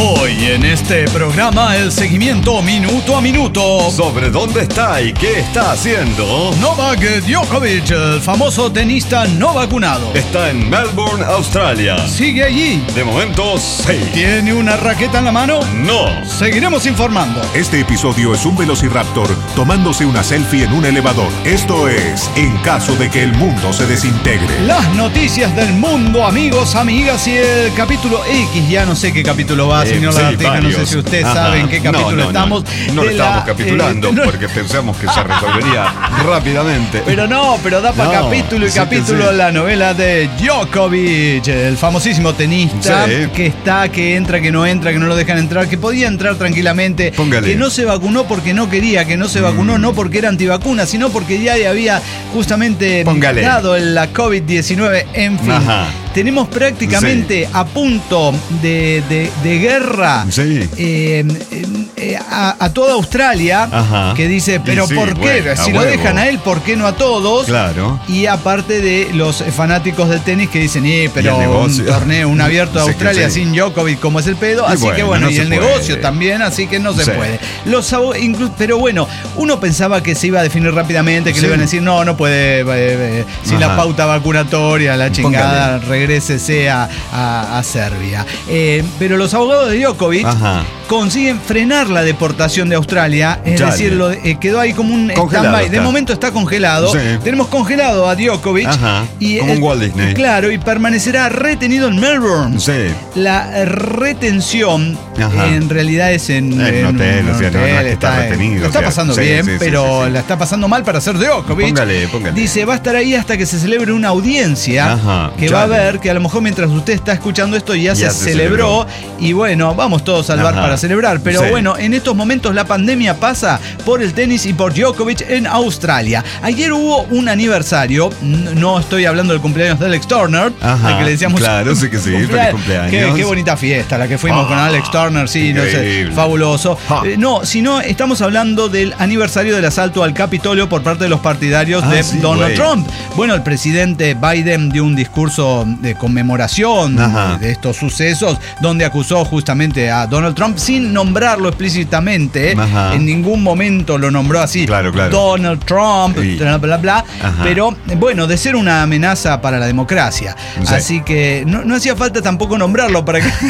Hoy en este programa el seguimiento minuto a minuto sobre dónde está y qué está haciendo Novak Djokovic, el famoso tenista no vacunado. Está en Melbourne, Australia. ¿Sigue allí? De momento, sí. ¿Tiene una raqueta en la mano? No. Seguiremos informando. Este episodio es un velociraptor tomándose una selfie en un elevador. Esto es En caso de que el mundo se desintegre. Las noticias del mundo, amigos, amigas, y el capítulo X. Ya no sé qué capítulo va, señor Lagartija. No sé si ustedes saben qué capítulo estamos. No lo estamos capitulando porque pensamos que se resolvería rápidamente. Pero da para capítulo y capítulo la novela de Djokovic, el famosísimo tenista que entra, que no lo dejan entrar, que podía entrar tranquilamente. Póngale. Que no se vacunó porque no quería, que no se vacunó no porque era antivacuna, sino porque ya había justamente dado la COVID-19, en fin. Ajá. Tenemos prácticamente a punto de guerra a toda Australia. Ajá. Que dice, pero ¿por qué? Bueno, si lo dejan a él, ¿por qué no a todos? Claro. Y aparte de los fanáticos del tenis que dicen, pero un torneo, un abierto de Australia sin Djokovic, como es el pedo. Así que bueno, y el negocio también, así que no se puede. Pero bueno, uno pensaba que se iba a definir rápidamente, que le iban a decir, no puede, sin la pauta vacunatoria, la chingada, regrésese a Serbia. Pero los abogados de Djokovic consiguen frenar la deportación de Australia, es decir, quedó ahí como un stand-by. De momento está congelado. Tenemos congelado a Djokovic. Y como un Walt Disney. Claro, y permanecerá retenido en Melbourne. La retención en realidad es en un hotel. No está retenido. Lo está pasando bien, pero la está pasando mal para ser Djokovic. Póngale. Dice, va a estar ahí hasta que se celebre una audiencia que va a haber, que a lo mejor mientras usted está escuchando esto ya se celebró. Y bueno, vamos todos al bar para celebrar. Pero bueno, en estos momentos la pandemia pasa por el tenis y por Djokovic en Australia. Ayer hubo un aniversario, no estoy hablando del cumpleaños de Alex Turner, de que le decíamos... Claro, sí que sí, feliz cumpleaños. Qué bonita fiesta la que fuimos con Alex Turner, sí, no sé, fabuloso. No, sino estamos hablando del aniversario del asalto al Capitolio por parte de los partidarios de Donald Trump. Bueno, el presidente Biden dio un discurso de conmemoración de estos sucesos, donde acusó justamente a Donald Trump sin nombrarlo explícitamente. En ningún momento lo nombró así. Claro. Donald Trump, bla, bla, bla. Pero bueno, de ser una amenaza para la democracia. Así que no hacía falta tampoco nombrarlo para que...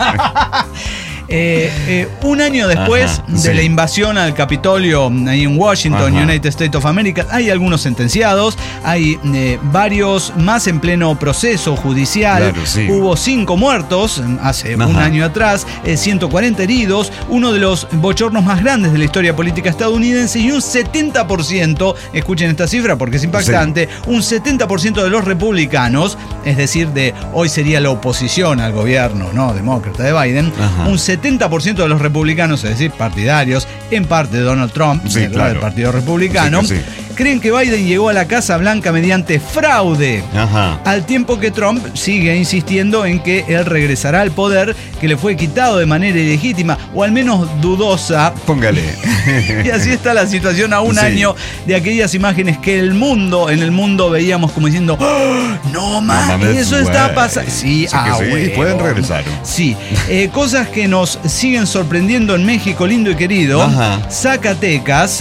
un año después de la invasión al Capitolio ahí en Washington, United States of America, hay algunos sentenciados, hay varios más en pleno proceso judicial. Hubo 5 muertos hace un año atrás, 140 heridos, uno de los bochornos más grandes de la historia política estadounidense, y un 70%, escuchen esta cifra porque es impactante, un 70% de los republicanos, es decir, de hoy sería la oposición al gobierno demócrata de Biden, un 70% de los republicanos, es decir, partidarios, en parte de Donald Trump, del Partido Republicano, creen que Biden llegó a la Casa Blanca mediante fraude, al tiempo que Trump sigue insistiendo en que él regresará al poder que le fue quitado de manera ilegítima, o al menos dudosa. Póngale. Y así está la situación a un año de aquellas imágenes que en el mundo veíamos como diciendo, no mames, eso está pasando. Sí, pueden regresar. Sí, cosas que nos siguen sorprendiendo en México lindo y querido. Zacatecas,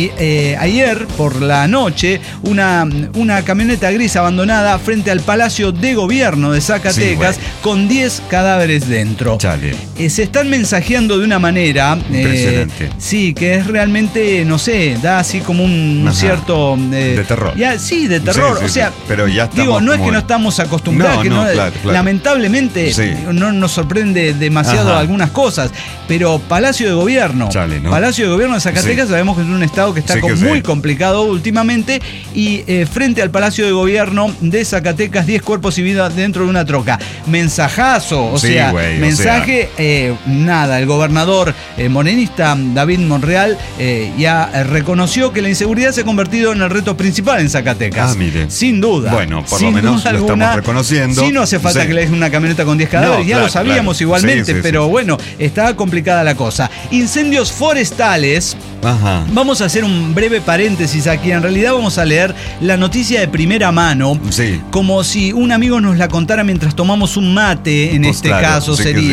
ayer por la noche, una camioneta gris abandonada frente al Palacio de Gobierno de Zacatecas con 10 cadáveres dentro. Se están mensajeando de una manera impresionante. Que es realmente, no sé, da así como un cierto de terror. De terror. Pero ya estamos, no es que no estamos acostumbrados, claro. Lamentablemente no nos sorprende demasiado algunas cosas, pero Palacio de Gobierno, Palacio de Gobierno de Zacatecas, sabemos que es un estado que está muy complicado últimamente, y frente al Palacio de Gobierno de Zacatecas, 10 cuerpos y vida dentro de una troca. Mensajazo, mensaje, el gobernador morenista David Monreal ya reconoció que la inseguridad se ha convertido en el reto principal en Zacatecas. Sin duda. Bueno, por lo menos lo estamos reconociendo. Sí, no hace falta que le dejen una camioneta con 10 cadáveres, ya lo sabíamos igualmente, pero bueno, está complicada la cosa. Incendios forestales. Vamos a hacer un breve paréntesis aquí. En realidad vamos a leer la noticia de primera mano, como si un amigo nos la contara mientras tomamos un mate, en este caso sería.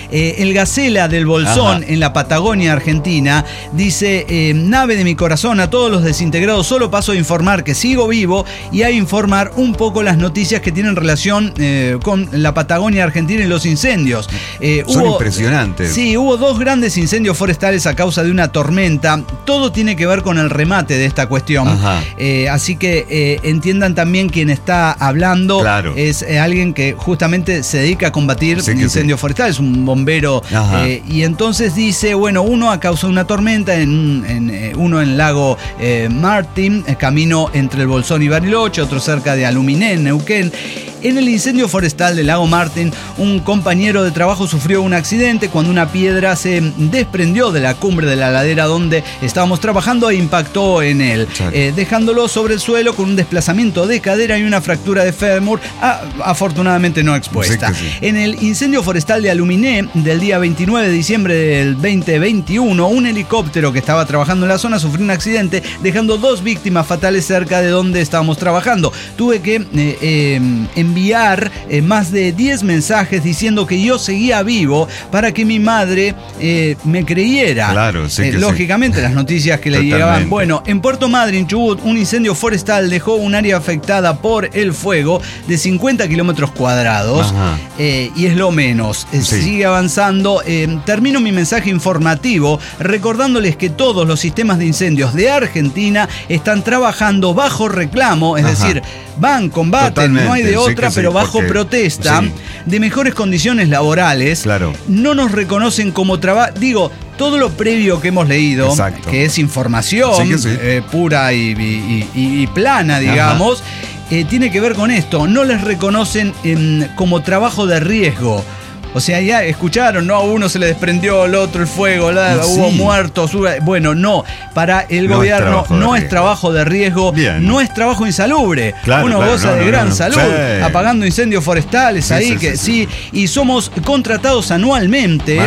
El Gacela del Bolsón, en la Patagonia Argentina, dice: nave de mi corazón, a todos los desintegrados solo paso a informar que sigo vivo y a informar un poco las noticias que tienen relación con la Patagonia Argentina y los incendios. Son impresionantes. Sí, hubo 2 grandes incendios forestales a causa de una tormenta. Todo tiene que ver con el remate de esta cuestión. Así que entiendan también quién está hablando. Claro. Es alguien que justamente se dedica a combatir incendios forestales, un bombero. Y entonces dice, bueno, uno a causa de una tormenta, uno en el lago Martín, camino entre el Bolsón y Bariloche, otro cerca de Aluminé, en Neuquén. En el incendio forestal del lago Martín, un compañero de trabajo sufrió un accidente cuando una piedra se desprendió de la cumbre de la ladera donde estábamos trabajando e impactó en él, dejándolo sobre el suelo con un desplazamiento de cadera y una fractura de fémur, afortunadamente no expuesta. En el incendio forestal de Aluminé del día 29 de diciembre del 2021, un helicóptero que estaba trabajando en la zona sufrió un accidente, dejando 2 víctimas fatales cerca de donde estábamos trabajando. Tuve que enviar más de 10 mensajes diciendo que yo seguía vivo para que mi madre me creyera. Claro, lógicamente las noticias que le llegaban. Bueno, en Puerto Madryn, Chubut, un incendio forestal dejó un área afectada por el fuego de 50 kilómetros cuadrados y es lo menos. Sigue avanzando. Termino mi mensaje informativo recordándoles que todos los sistemas de incendios de Argentina están trabajando bajo reclamo, es decir, van, combaten, no hay de otra, pero bajo protesta de mejores condiciones laborales. No nos reconocen como trabajo. Digo, todo lo previo que hemos leído, que es información pura y plana, digamos, tiene que ver con esto. No les reconocen como trabajo de riesgo. O sea, ya escucharon, ¿no? A uno se le desprendió, al otro el fuego, hubo muertos. Bueno, no. Para el gobierno no es trabajo de riesgo, no es trabajo insalubre. Uno goza de gran salud, apagando incendios forestales y somos contratados anualmente,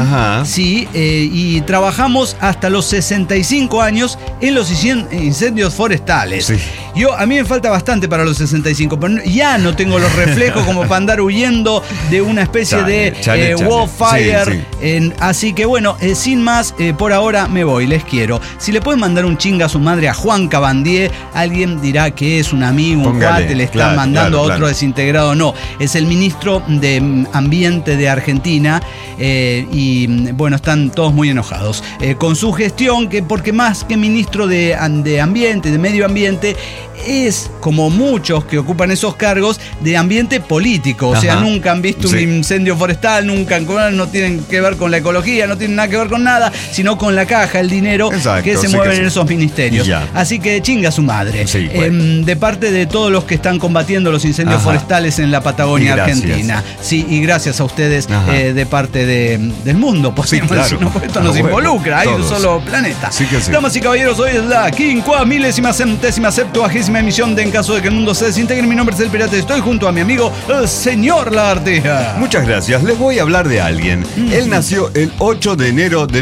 y trabajamos hasta los 65 años en los incendios forestales. A mí me falta bastante para los 65, pero ya no tengo los reflejos como para andar huyendo de una especie de wildfire. Así que bueno, sin más, por ahora me voy, les quiero. Si le pueden mandar un chinga a su madre a Juan Cabandier, alguien dirá que es un amigo, un cuate, le están mandando a otro desintegrado. No, es el ministro de Ambiente de Argentina, y bueno, están todos muy enojados con su gestión, porque más que ministro de Ambiente, de Medio Ambiente, es, como muchos que ocupan esos cargos, de ambiente político. O sea, nunca han visto un incendio forestal, no tienen que ver con la ecología, no tienen nada que ver con nada, sino con la caja, el dinero que se mueven en esos ministerios. Así que chinga su madre. De parte de todos los que están combatiendo los incendios forestales en la Patagonia Argentina. Y gracias a ustedes de parte del mundo, porque esto nos involucra, hay un solo planeta. Damas y caballeros, hoy es la 50.000ª emisión de En Caso de que el Mundo se Desintegre. Mi nombre es El Pirata y estoy junto a mi amigo, el señor Lagartija. Muchas gracias. Les voy a hablar de alguien. Él nació el 8 de enero de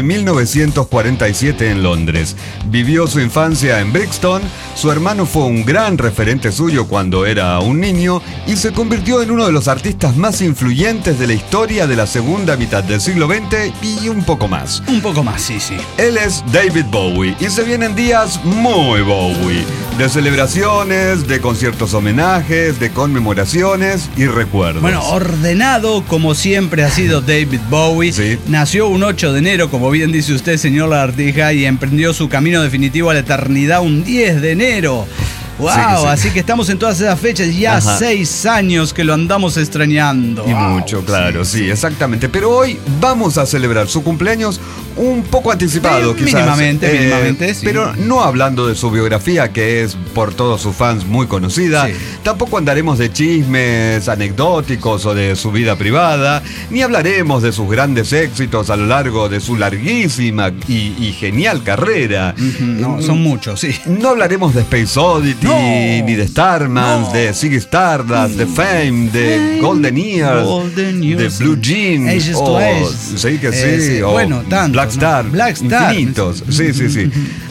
1947 en Londres. Vivió su infancia en Brixton. Su hermano fue un gran referente suyo cuando era un niño y se convirtió en uno de los artistas más influyentes de la historia de la segunda mitad del siglo XX y un poco más. Un poco más, sí. Él es David Bowie y se vienen días muy Bowie, de celebraciones, de conciertos homenajes, de conmemoraciones y recuerdos. Bueno, ordenado como siempre ha sido David Bowie. Nació un 8 de enero, como bien dice usted, señor Lagartija, y emprendió su camino definitivo a la eternidad un 10 de enero. ¡Wow! Así que estamos en todas esas fechas, ya 6 años que lo andamos extrañando. Y mucho, claro, sí, exactamente. Pero hoy vamos a celebrar su cumpleaños un poco anticipado, quizás. Mínimamente, sí. Pero no hablando de su biografía, que es por todos sus fans muy conocida. Tampoco andaremos de chismes anecdóticos o de su vida privada. Ni hablaremos de sus grandes éxitos a lo largo de su larguísima y genial carrera. No, son muchos, No hablaremos de Space Oddity, ni de Starman, de Ziggy Stardust, de Fame, de Golden Years, de Blue Jean, o Black Star, infinitos.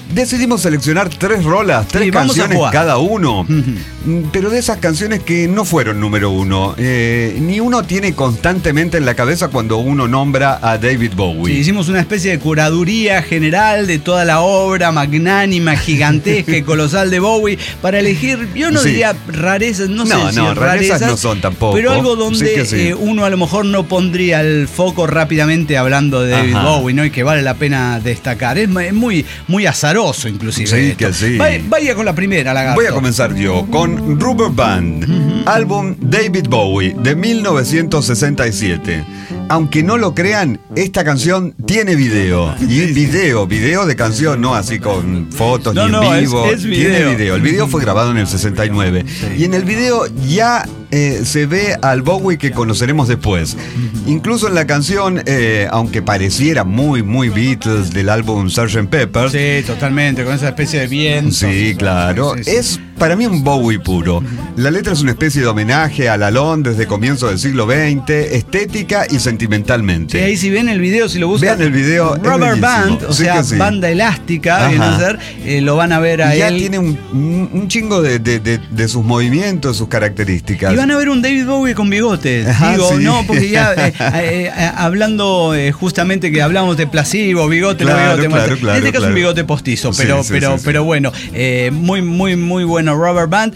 Decidimos seleccionar 3 rolas, 3 canciones cada uno, pero de esas canciones que no fueron número 1, ni uno tiene constantemente en la cabeza cuando uno nombra a David Bowie. Sí, hicimos una especie de curaduría general de toda la obra magnánima, gigantesca y colosal de Bowie para elegir, yo no diría rarezas, no sé si rarezas no son tampoco, pero algo donde uno a lo mejor no pondría el foco rápidamente hablando de David Bowie, ¿no? Y que vale la pena destacar. Es muy, muy azaroso inclusive. Sí, que sí. Vaya con la primera, Lagarto. Voy a comenzar yo con Rubber Band, álbum David Bowie de 1967. Aunque no lo crean, esta canción tiene video. Y video de canción, no así con fotos ni en vivo. Es video. Tiene video. El video fue grabado en el 69. Sí. Y en el video ya se ve al Bowie que conoceremos después. Incluso en la canción, aunque pareciera muy Beatles del álbum Sgt. Pepper. Sí, totalmente, con esa especie de viento. Sí, claro. Sí. Es para mí un Bowie puro. La letra es una especie de homenaje a Lalonde desde comienzos del siglo XX, estética y sentimentalmente. Sí, ahí si ven el video, si lo buscan. Vean el video. Rubber Band, o sea, banda elástica, viene a ser, lo van a ver a ya él. Ya tiene un chingo de sus movimientos, sus características. Y van a ver un David Bowie con bigotes. No, porque ya hablando justamente que hablamos de placebo, bigote, claro, en este caso un bigote postizo, pero bueno, muy bueno Rubber Band.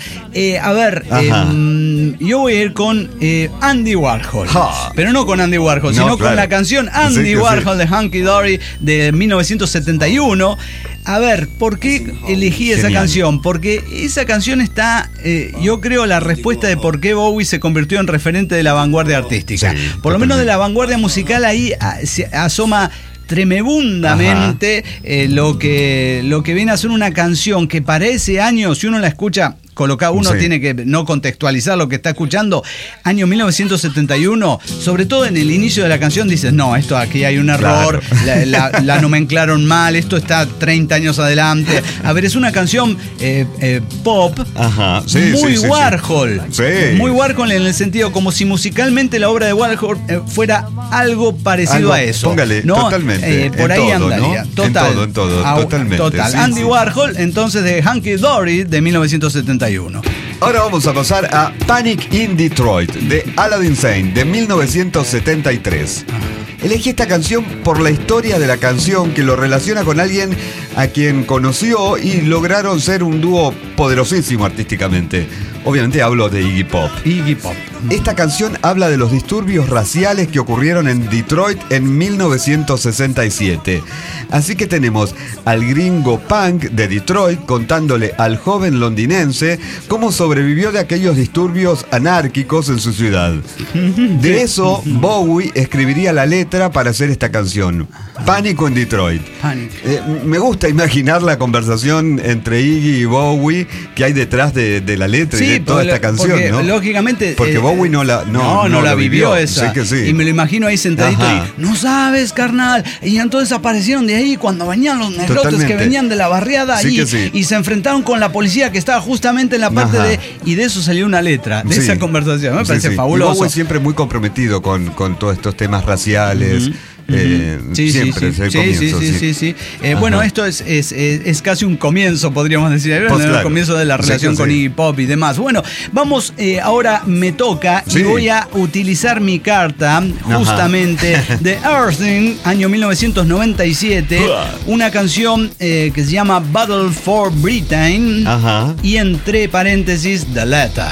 Yo voy a ir con Andy Warhol, pero no con Andy Warhol, sino con la canción Andy Warhol de Hunky Dory de 1971. A ver, ¿por qué elegí esa canción? Porque esa canción está, yo creo, la respuesta de por qué Bowie se convirtió en referente de la vanguardia artística. Por lo menos de la vanguardia musical, ahí se asoma tremebundamente lo que viene a ser una canción que para ese año, si uno la escucha colocado, uno tiene que no contextualizar lo que está escuchando, año 1971, sobre todo en el inicio de la canción dices, no, esto aquí hay un error, la nomenclaron mal, esto está 30 años adelante. A ver, es una canción pop, muy Warhol, muy Warhol en el sentido como si musicalmente la obra de Warhol fuera algo parecido a eso. Póngale, ¿no? Totalmente. Por ahí todo, andaría, ¿no? total. En todo, totalmente. Total. Andy Warhol, entonces de Hunky Dory de 1971. Ahora vamos a pasar a Panic in Detroit de Aladdin Sane de 1973. Elegí esta canción por la historia de la canción que lo relaciona con alguien a quien conoció y lograron ser un dúo poderosísimo artísticamente. Obviamente hablo de Iggy Pop. Iggy Pop. Esta canción habla de los disturbios raciales que ocurrieron en Detroit en 1967. Así que tenemos al gringo punk de Detroit contándole al joven londinense cómo sobrevivió de aquellos disturbios anárquicos en su ciudad. De eso, Bowie escribiría la letra para hacer esta canción. Pánico en Detroit. Me gusta imaginar la conversación entre Iggy y Bowie que hay detrás de la letra y de toda esta canción, porque, ¿no? Lógicamente. Porque Bowie no la vivió esa. Sí que sí. Y me lo imagino ahí sentadito y no sabes, carnal. Y entonces aparecieron de ahí cuando venían los negrotes que venían de la barriada y se enfrentaron con la policía que estaba justamente en la parte y de eso salió una letra, de esa conversación. Me parece fabuloso. Y Bowie siempre muy comprometido con todos estos temas raciales. Siempre desde el comienzo. Bueno, esto es casi un comienzo, podríamos decir, el comienzo de la relación con Iggy Pop y demás. Bueno, vamos, ahora me toca y voy a utilizar mi carta justamente de Earthling, año 1997, una canción que se llama Battle for Britain y entre paréntesis The Letter.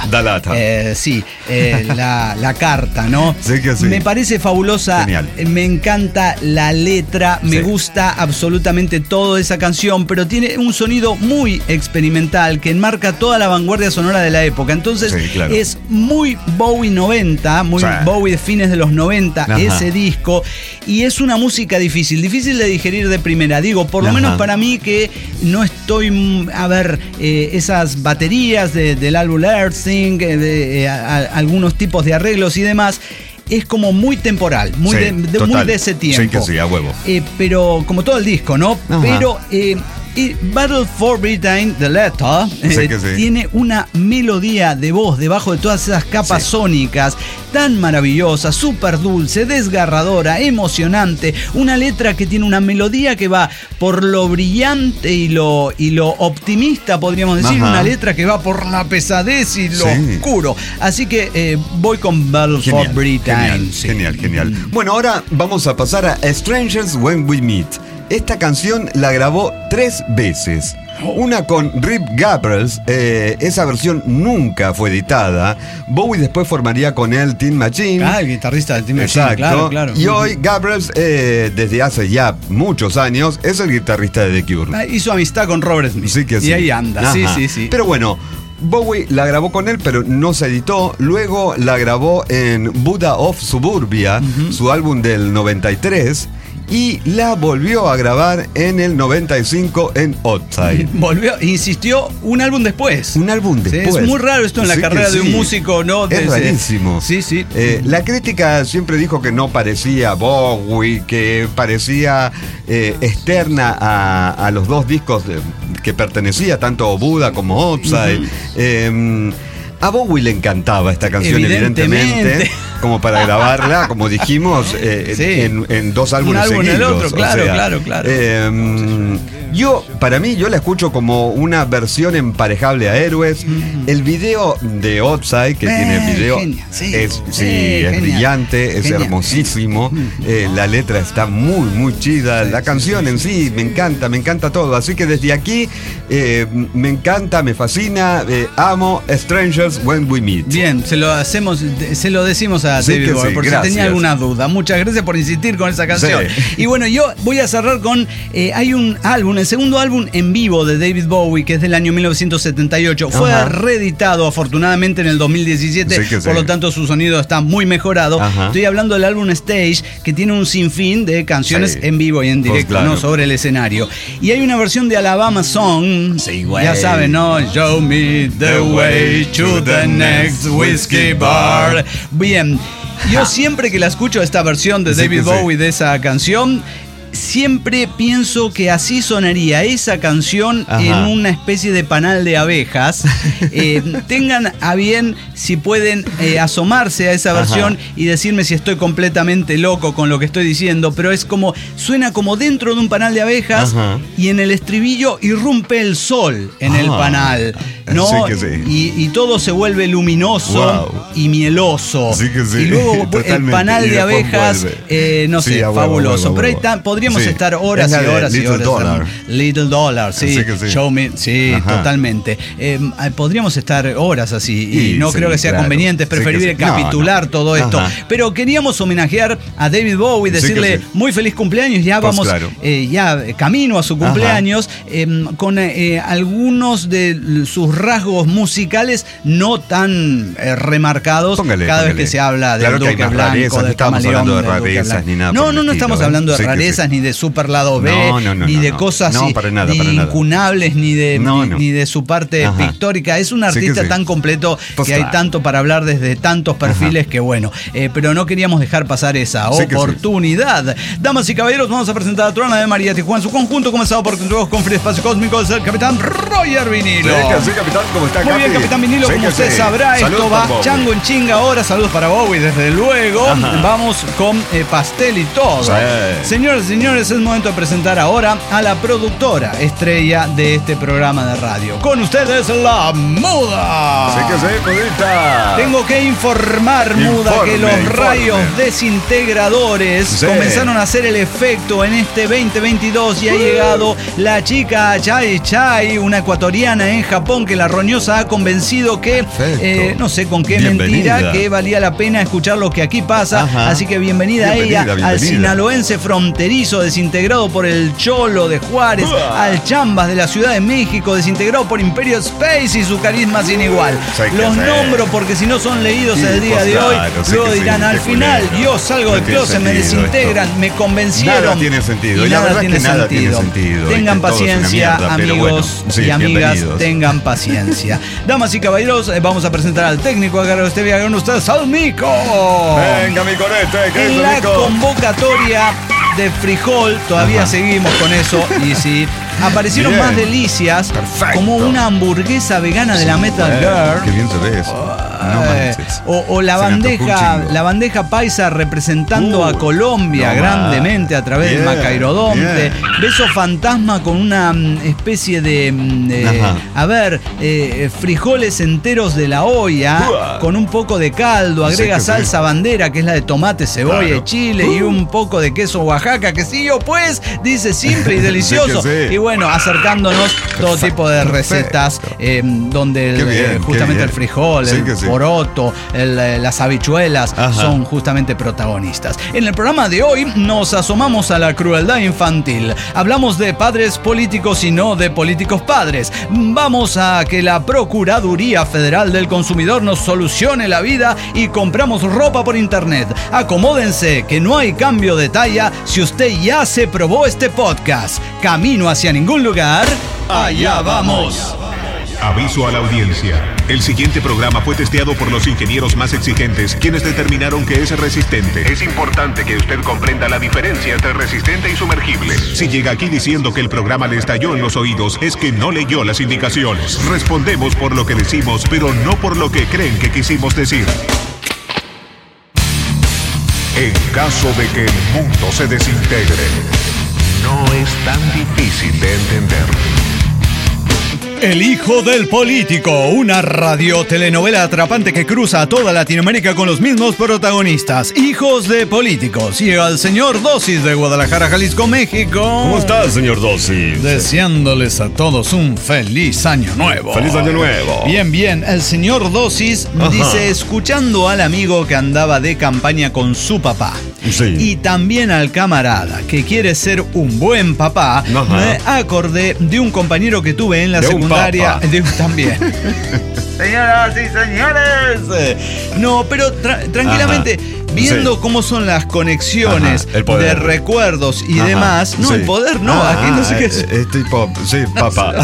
La carta, ¿no? Me parece fabulosa. Genial. Me encanta la letra, me gusta absolutamente toda esa canción, pero tiene un sonido muy experimental que enmarca toda la vanguardia sonora de la época. Entonces es muy Bowie 90, muy Bowie de fines de los 90, ese disco, y es una música difícil de digerir de primera. Digo, por lo menos para mí que no estoy esas baterías del álbum Earthling, algunos tipos de arreglos y demás. Es como muy temporal, muy de ese tiempo. Sí, que sí, a huevo. Pero como todo el disco, ¿no? Pero Y Battle for Britain, The Letter, tiene una melodía de voz debajo de todas esas capas sónicas tan maravillosa, súper dulce, desgarradora, emocionante. Una letra que tiene una melodía que va por lo brillante y lo optimista, podríamos decir. Una letra que va por la pesadez y lo oscuro. Así que voy con Battle for Britain. Genial. Bueno, ahora vamos a pasar a Strangers When We Meet. Esta canción la grabó 3 veces. Una con Rip Gabrels, esa versión nunca fue editada. Bowie después formaría con él Tin Machine. El guitarrista de Tin Machine, claro. Y hoy Gabrels, desde hace ya muchos años, es el guitarrista de The Cure. Hizo amistad con Robert Smith. Sí que sí. Y ahí anda, sí. Pero bueno, Bowie la grabó con él, pero no se editó. Luego la grabó en Buddha of Suburbia, su álbum del 93. Y la volvió a grabar en el 95 en Outside. Insistió un álbum después. Es muy raro esto en la carrera de un músico, ¿no? Es rarísimo. Sí. La crítica siempre dijo que no parecía Bowie, que parecía externa a los 2 discos que pertenecía, tanto Buddha como Outside. A Bowie le encantaba esta canción, evidentemente, como para grabarla, como dijimos, en 2 álbumes seguidos. Un álbum en el otro, claro. Yo la escucho como una versión emparejable a Héroes. El video de Outside, que tiene video, es brillante, es hermosísimo. La letra está muy chida. La canción en sí me encanta todo. Así que desde aquí me encanta, me fascina, amo Strangers When We Meet. Bien, se lo decimos a David Bowie, por si tenía alguna duda. Muchas gracias por insistir con esa canción. Y bueno, yo voy a cerrar con hay un álbum, el segundo álbum en vivo de David Bowie, que es del año 1978. Fue reeditado afortunadamente en el 2017, por lo tanto su sonido está muy mejorado. Estoy hablando del álbum Stage, que tiene un sinfín de canciones en vivo y en directo, ¿no? Sobre el escenario. Y hay una versión de Alabama Song, ya saben, ¿no? Show me the way to the next whiskey bar. Bien, yo siempre que la escucho esta versión de David Bowie de esa canción, siempre pienso que así sonaría esa canción en una especie de panal de abejas. Tengan a bien si pueden asomarse a esa versión y decirme si estoy completamente loco con lo que estoy diciendo, pero es como, suena como dentro de un panal de abejas y en el estribillo irrumpe el sol en el panal, ¿no? Y todo se vuelve luminoso y mieloso. Y luego el panal de abejas, no sé, fabuloso. Pero ahí podríamos estar horas y horas y horas. Little Dollar, Show me, totalmente. Podríamos estar horas así y no creo que sea conveniente, es preferible capitular todo esto. Pero queríamos homenajear a David Bowie, decirle muy feliz cumpleaños. Ya vamos ya camino a su cumpleaños, con algunos de sus rasgos musicales no tan remarcados. Cada vez que se habla del Duque Blanco, del Camaleón, no estamos hablando de rarezas ni nada. No estamos hablando de rarezas ni de super lado B, ni de cosas incunables, ni de su parte pictórica. Es un artista tan completo que hay tanto para hablar desde tantos perfiles que bueno, pero no queríamos dejar pasar esa oportunidad. Damas y caballeros, vamos a presentar a Trona de María Tijuana, su conjunto comenzado por con Free Espacio Cósmico, el capitán Roger Vinilo. Capitán, ¿cómo está? Muy bien, capitán Vinilo, como usted sabrá, esto va chango en chinga ahora. Saludos para Bowie, desde luego. Vamos con pastel y todo. Señores y señores, es momento de presentar ahora a la productora estrella de este programa de radio. Con ustedes, la Muda. Mudita. Tengo que informar, Muda, que los rayos desintegradores comenzaron a hacer el efecto en este 2022 y ha llegado la chica Chai Chai, una ecuatoriana en Japón, que la roñosa ha convencido que, no sé con qué mentira, que valía la pena escuchar lo que aquí pasa. Así que bienvenida a ella, al sinaloense fronterizo desintegrado por el Cholo de Juárez, al Chambas de la Ciudad de México, desintegrado por Imperio Space y su carisma sin igual. Los nombro porque si no son leídos el día de hoy, luego dirán, al final yo salgo del closet, me desintegran, me convencieron. Nada tiene sentido. Y nada tiene sentido. Tengan paciencia, amigos y amigas, tengan paciencia. Damas y caballeros, vamos a presentar al técnico a cargo de este viaje con ustedes, al Mico. Venga, mi corete, en la convocatoria de frijol, todavía seguimos con eso, y sí, Aparecieron Bien. más delicias, Perfecto. como una hamburguesa vegana de la Metal Girl. Qué bien se ve eso. No manches. O la Se me antojó un chingo. la bandeja paisa representando a Colombia no grandemente a través del Bien, Macairodonte. bien. Beso fantasma con una especie de Ajá. frijoles enteros de la olla, Uah. con un poco de caldo, agrega Sí, que salsa bandera, que es la de tomate, cebolla Claro. y chile, y un poco de queso Oaxaca, quesillo pues, dice simple y delicioso. Sí que sí. Y bueno, acercándonos todo tipo de recetas donde Qué bien, justamente qué bien. el frijol, Sí el que sí. poroto, las habichuelas Ajá. son justamente protagonistas. En el programa de hoy nos asomamos a la crueldad infantil. Hablamos de padres políticos y no de políticos padres. Vamos a que la Procuraduría Federal del Consumidor nos solucione la vida y compramos ropa por internet. Acomódense que no hay cambio de talla si usted ya se probó este podcast. Camino hacia ningún lugar. Allá vamos. Aviso a la audiencia. El siguiente programa fue testeado por los ingenieros más exigentes, quienes determinaron que es resistente. Es importante que usted comprenda la diferencia entre resistente y sumergible. Si llega aquí diciendo que el programa le estalló en los oídos, es que no leyó las indicaciones. Respondemos por lo que decimos, pero no por lo que creen que quisimos decir. En caso de que el mundo se desintegre, no es tan difícil de entender. El hijo del político, una radiotelenovela atrapante que cruza a toda Latinoamérica con los mismos protagonistas. Hijos de políticos. Y al señor Dosis de Guadalajara, Jalisco, México. ¿Cómo estás, señor Dosis? Deseándoles a todos un feliz año nuevo. ¡Feliz año nuevo! Bien, bien. El señor Dosis dice, escuchando al amigo que andaba de campaña con su papá. Sí. Y también al camarada que quiere ser un buen papá, Ajá. me acordé de un compañero que tuve en la De un secundaria. papa. También. Señoras y señores. No, pero tranquilamente, Ajá. viendo Sí. cómo son las conexiones Ajá, el poder. de recuerdos y Ajá, demás. No, sí. el poder no, aquí no sé qué es. Es tipo, sí, papá.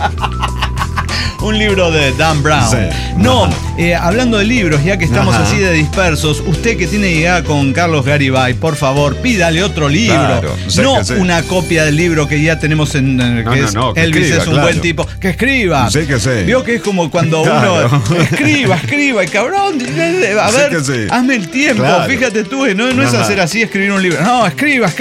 Un libro de Dan Brown. Sí. No, Ajá. hablando de libros, ya que estamos Ajá. así de dispersos, usted que tiene llegada con Carlos Garibay, por favor, pídale otro libro. Claro, sé no que sí. una copia del libro que ya tenemos que es que Elvis escriba, es un claro. buen tipo. Que escriba. Sé que sí. Vio que es como cuando Claro. uno escriba, y cabrón, a Sé ver, que sí. hazme el tiempo. Claro. Fíjate tú, no es Ajá. hacer así, escribir un libro. No, escriba.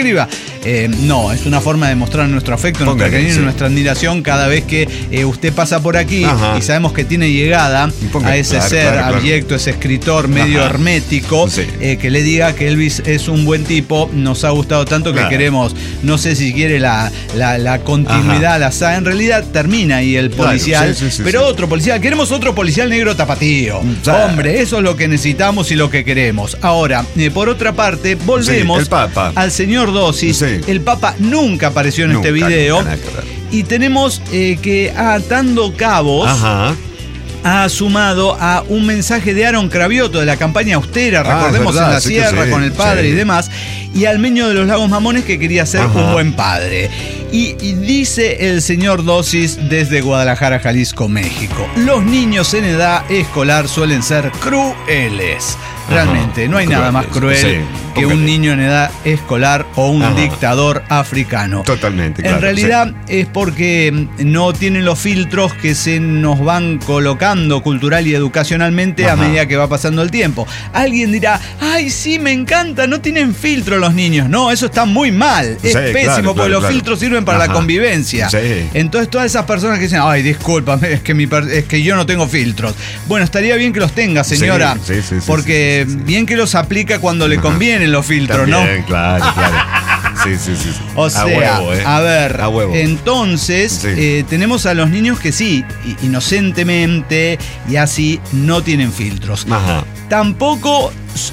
No, es una forma de mostrar nuestro afecto, nuestro Póngale, cariño, sí. nuestra admiración cada vez que usted pasa por aquí. Ajá. Y sabemos que tiene llegada Póngale, a ese claro, ser claro. abyecto, ese escritor medio Ajá. hermético, Sí. que le diga que Elvis es un buen tipo. Nos ha gustado tanto que Claro. queremos, no sé si quiere la continuidad, Ajá. la saga. En realidad termina ahí el Claro, policial, sí, pero sí. otro policial. Queremos otro policial negro tapatío. Sí. Hombre, eso es lo que necesitamos y lo que queremos. Ahora, por otra parte, volvemos Sí, el Papa. al señor Dosis. Sí. El Papa nunca apareció en este Nunca, video. nunca, nada que ver. Y tenemos que atando cabos Ajá. ha sumado a un mensaje de Aaron Cravioto de la campaña austera, recordemos, es verdad, en la sí que sierra sí, con el padre sí. y demás, y al Meño de los Lagos Mamones que quería ser Ajá. un buen padre. Y dice el señor Dosis desde Guadalajara, Jalisco, México: los niños en edad escolar suelen ser crueles. Realmente, no hay nada más cruel Sí, que póngale. un niño en edad escolar o un Ajá. dictador africano. Totalmente, claro. En realidad es porque no tienen los filtros que se nos van colocando cultural y educacionalmente a Ajá. medida que va pasando el tiempo. Alguien dirá, ay, sí, me encanta, no tienen filtro los niños. No, eso está muy mal, es Sí, pésimo, claro, porque los claro. filtros sirven para la Ajá. convivencia. Sí. Entonces todas esas personas que dicen, ay, discúlpame, es que yo no tengo filtros. Bueno, estaría bien que los tenga, señora, Sí, porque sí, sí, sí. bien que los aplica cuando le convienen los filtros, ¿no? También, claro. Sí. O sea, a huevo, a ver, A huevo. entonces Sí. tenemos a los niños que sí, inocentemente y así, no tienen filtros. Ajá. Tampoco,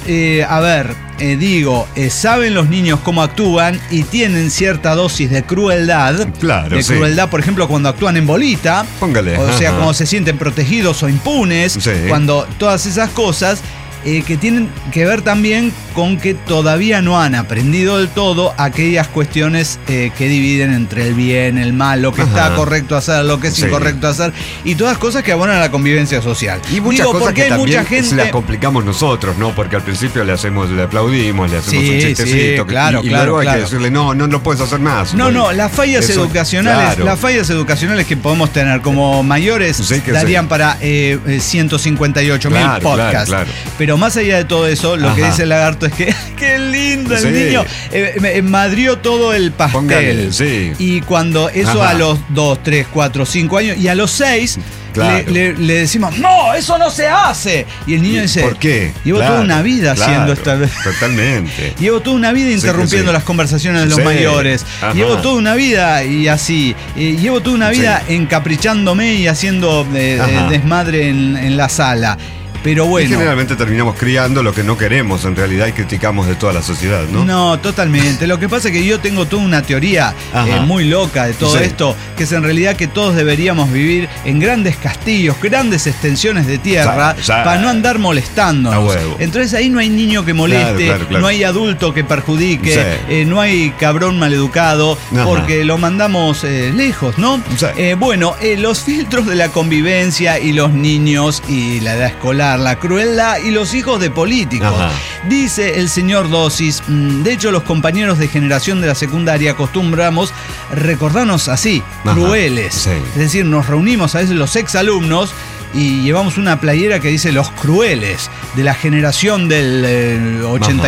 saben los niños cómo actúan y tienen cierta dosis de crueldad. Claro, de sí. crueldad, por ejemplo, cuando actúan en bolita. Póngale. O sea, ajá. cuando se sienten protegidos o impunes. Sí. Cuando todas esas cosas. que tienen que ver también con que todavía no han aprendido del todo aquellas cuestiones que dividen entre el bien, el mal, lo que está correcto hacer, lo que es incorrecto hacer, y todas cosas que abonan a la convivencia social. Y muchas cosas que también se las complicamos nosotros, ¿no? Porque al principio le aplaudimos, le hacemos un chistecito. Sí, claro, y luego hay que decirle, no lo puedes hacer más. No, las fallas educacionales, las fallas educacionales que podemos tener como mayores darían para 158.000 podcasts. Claro. Pero más allá de todo eso, lo que dice el lagarto es que qué lindo el niño. Madrió todo el pastel. Y cuando eso a los 2, 3, 4, 5 años y a los 6 le decimos, no, eso no se hace. Y el niño dice, ¿por qué? Llevo toda una vida haciendo esta vez. Totalmente. Llevo toda una vida interrumpiendo las conversaciones de los mayores. Llevo toda una vida y así. Llevo toda una vida encaprichándome y haciendo desmadre en la sala. Pero bueno. Y generalmente terminamos criando lo que no queremos en realidad y criticamos de toda la sociedad, ¿no? No, totalmente. Lo que pasa es que yo tengo toda una teoría muy loca de todo esto, que es en realidad que todos deberíamos vivir en grandes castillos, grandes extensiones de tierra, para no andar molestándonos. Entonces ahí no hay niño que moleste, claro. No hay adulto que perjudique, no hay cabrón maleducado, porque lo mandamos lejos, ¿no? Bueno, los filtros de la convivencia y los niños y la edad escolar, la crueldad y los hijos de políticos. Dice el señor Dosis, de hecho los compañeros de generación de la secundaria acostumbramos recordarnos así, crueles. Es decir, nos reunimos a veces los exalumnos y llevamos una playera que dice los crueles de la generación del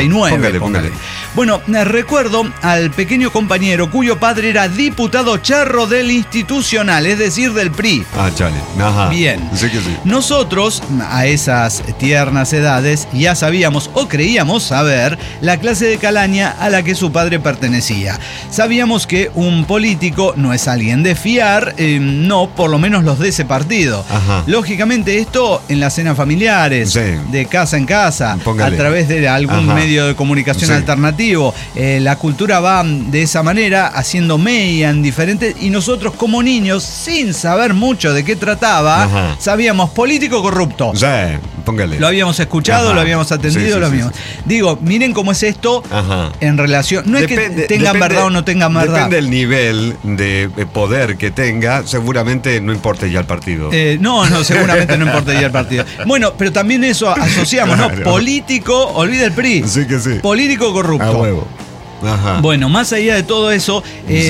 89. Póngale. Bueno, recuerdo al pequeño compañero cuyo padre era diputado charro del Institucional, es decir, del PRI. Chale. Bien. Sí que sí. Nosotros, a esas tiernas edades, ya sabíamos o creíamos saber la clase de calaña a la que su padre pertenecía. Sabíamos que un político no es alguien de fiar, no, por lo menos los de ese partido. Lógicamente esto en las cenas familiares, de casa en casa, a través de algún medio de comunicación alternativo. La cultura va de esa manera, haciendo mella en diferentes, y nosotros como niños, sin saber mucho de qué trataba, sabíamos político corrupto. Póngale. Lo habíamos escuchado, lo habíamos atendido, lo habíamos. Digo, miren cómo es esto en relación. No es que tengan verdad o no tengan verdad. Depende del nivel de poder que tenga, seguramente no importa ya el partido. No, seguramente no importa ya el partido. Bueno, pero también eso asociamos, ¿no? Político, olvida el PRI. Sí que sí. Político corrupto. A huevo. Bueno, más allá de todo eso,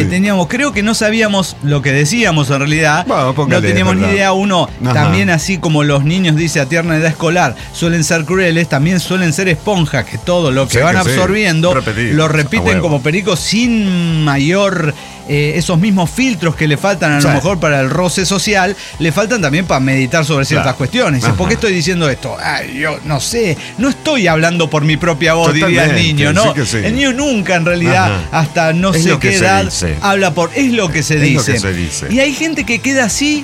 creo que no sabíamos lo que decíamos en realidad. No teníamos ni idea. Uno, también así como los niños, dice, a tierna edad escolar, suelen ser crueles, también suelen ser esponjas, que todo lo que van absorbiendo lo repiten como pericos sin mayor... esos mismos filtros que le faltan a lo mejor para el roce social, le faltan también para meditar sobre ciertas cuestiones. ¿Por qué estoy diciendo esto? Yo no sé, no estoy hablando por mi propia voz, diría el niño, ¿no? El niño nunca en realidad, hasta no sé qué edad, habla por... Es lo que se dice. Y hay gente que queda así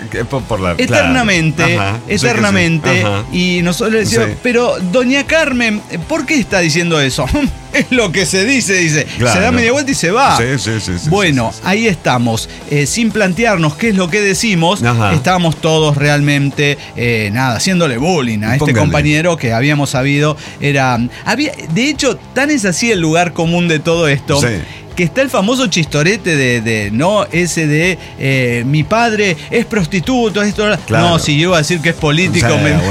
eternamente, eternamente, y nosotros le decimos, pero doña Carmen, ¿por qué está diciendo eso? Es lo que se dice, se da media vuelta y se va. Bueno, ahí estamos, sin plantearnos qué es lo que decimos, estábamos todos realmente, haciéndole bullying a este compañero que habíamos sabido de hecho, tan es así el lugar común de todo esto, que está el famoso chistorete ese de mi padre es prostituto, esto. No, si yo iba a decir que es político,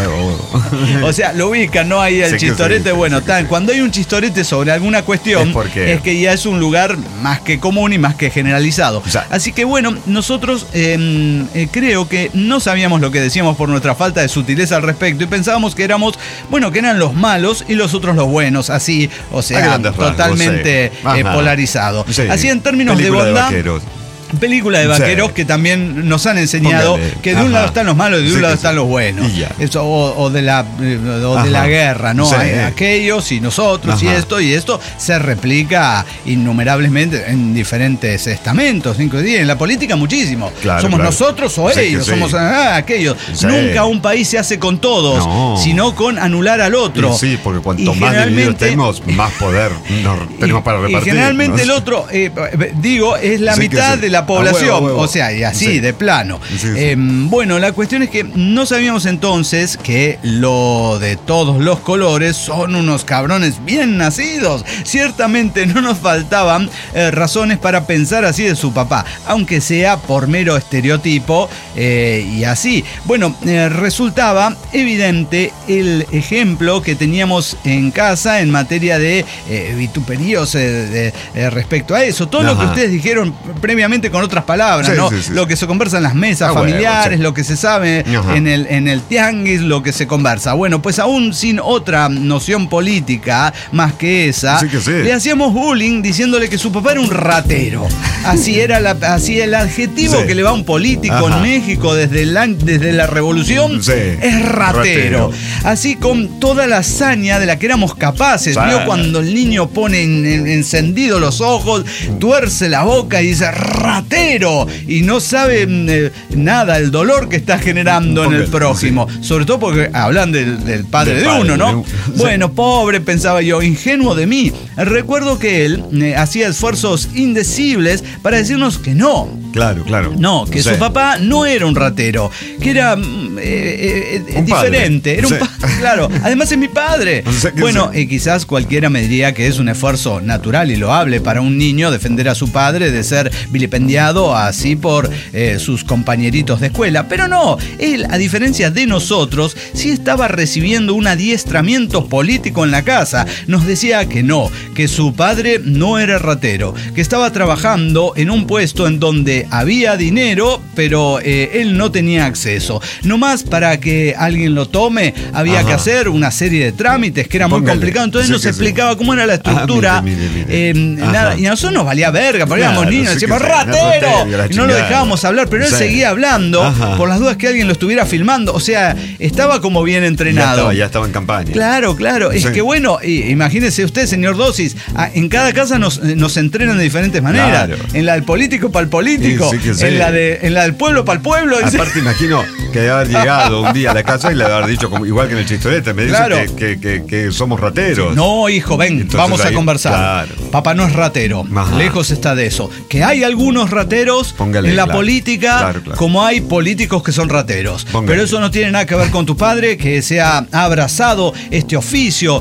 o sea, lo ubican, ¿no? Ahí el chistorete, cuando hay un chistorete sobre alguna cuestión, es que ya es un lugar más que común y más que generalizado. Así que bueno, nosotros creo que no sabíamos lo que decíamos por nuestra falta de sutileza al respecto y pensábamos que éramos, que eran los malos y los otros los buenos, así, o sea, totalmente polarizado. Así en términos de bondad. Película de vaqueros que también nos han enseñado que de un lado están los malos y de un lado están los buenos. Eso, o de la guerra, ¿no? Aquellos y nosotros y esto se replica innumerablemente en diferentes estamentos. En la política muchísimo. Somos nosotros o ellos, somos aquellos. Nunca un país se hace con todos, sino con anular al otro. Porque cuanto más divididos tenemos, más poder tenemos para repartir. Y generalmente el otro, es la mitad de la la población. A huevo. O sea, y así, Sí. de plano. Sí, sí. Bueno, la cuestión es que no sabíamos entonces que lo de todos los colores son unos cabrones bien nacidos. Ciertamente no nos faltaban razones para pensar así de su papá, aunque sea por mero estereotipo y así. Bueno, resultaba evidente el ejemplo que teníamos en casa en materia de vituperios respecto a eso. Todo lo que ustedes dijeron previamente con otras palabras, Sí, ¿no? sí, sí. Lo que se conversa en las mesas familiares, sí. lo que se sabe en el tianguis, lo que se conversa. Bueno, pues aún sin otra noción política más que esa, Sí que sí. le hacíamos bullying diciéndole que su papá era un ratero. Así era así el adjetivo Sí. que le va a un político Ajá. en México desde la revolución, Sí. es ratero. Así con toda la hazaña de la que éramos capaces. Sí. Vio cuando el niño pone encendido los ojos, tuerce la boca y dice ratero, y no sabe nada el dolor que está generando en el prójimo. Sobre todo porque hablan del padre de uno, ¿no? Bueno, pobre, pensaba yo, ingenuo de mí. Recuerdo que él hacía esfuerzos indecibles para decirnos que no. Claro. No, que Sí. su papá no era un ratero, que era diferente. padre. Era un Sí. padre, claro. Además es mi padre. O sea que Bueno, sí. quizás cualquiera me diría que es un esfuerzo natural y loable para un niño defender a su padre de ser vilipendiado así por sus compañeritos de escuela. Pero no, él, a diferencia de nosotros, sí estaba recibiendo un adiestramiento político en la casa. Nos decía que no, que su padre no era ratero, que estaba trabajando en un puesto en donde había dinero, pero él no tenía acceso. Nomás para que alguien lo tome, había que hacer una serie de trámites que era muy Póngale. complicado. Entonces Sí nos que explicaba cómo era la estructura. mire. Nada, y a nosotros nos valía verga, porque éramos Claro, niños, sí decíamos que sí, ¡ratero! ratero, la Y no lo chingada. dejábamos hablar, pero él Sí. seguía hablando por las dudas que alguien lo estuviera filmando. O sea, estaba como bien entrenado. Ya estaba en campaña. Claro. Es Sí. que bueno, imagínese usted, señor Dosis, en cada casa nos entrenan de diferentes maneras. Claro. En la del político para el político, Sí, que sí. en la del pueblo para el pueblo. Aparte, imagino que debe haber llegado un día a la casa y le debe haber dicho, como, igual que en el chistorete, me dice Claro. que somos rateros. No, hijo, ven, Entonces vamos a ahí- conversar. claro. Papá no es ratero, Ajá. lejos está de eso. Que hay algunos rateros Póngale, en la claro. política, Claro. como hay políticos que son rateros. Póngale. Pero eso no tiene nada que ver con tu padre, que se ha abrazado este oficio,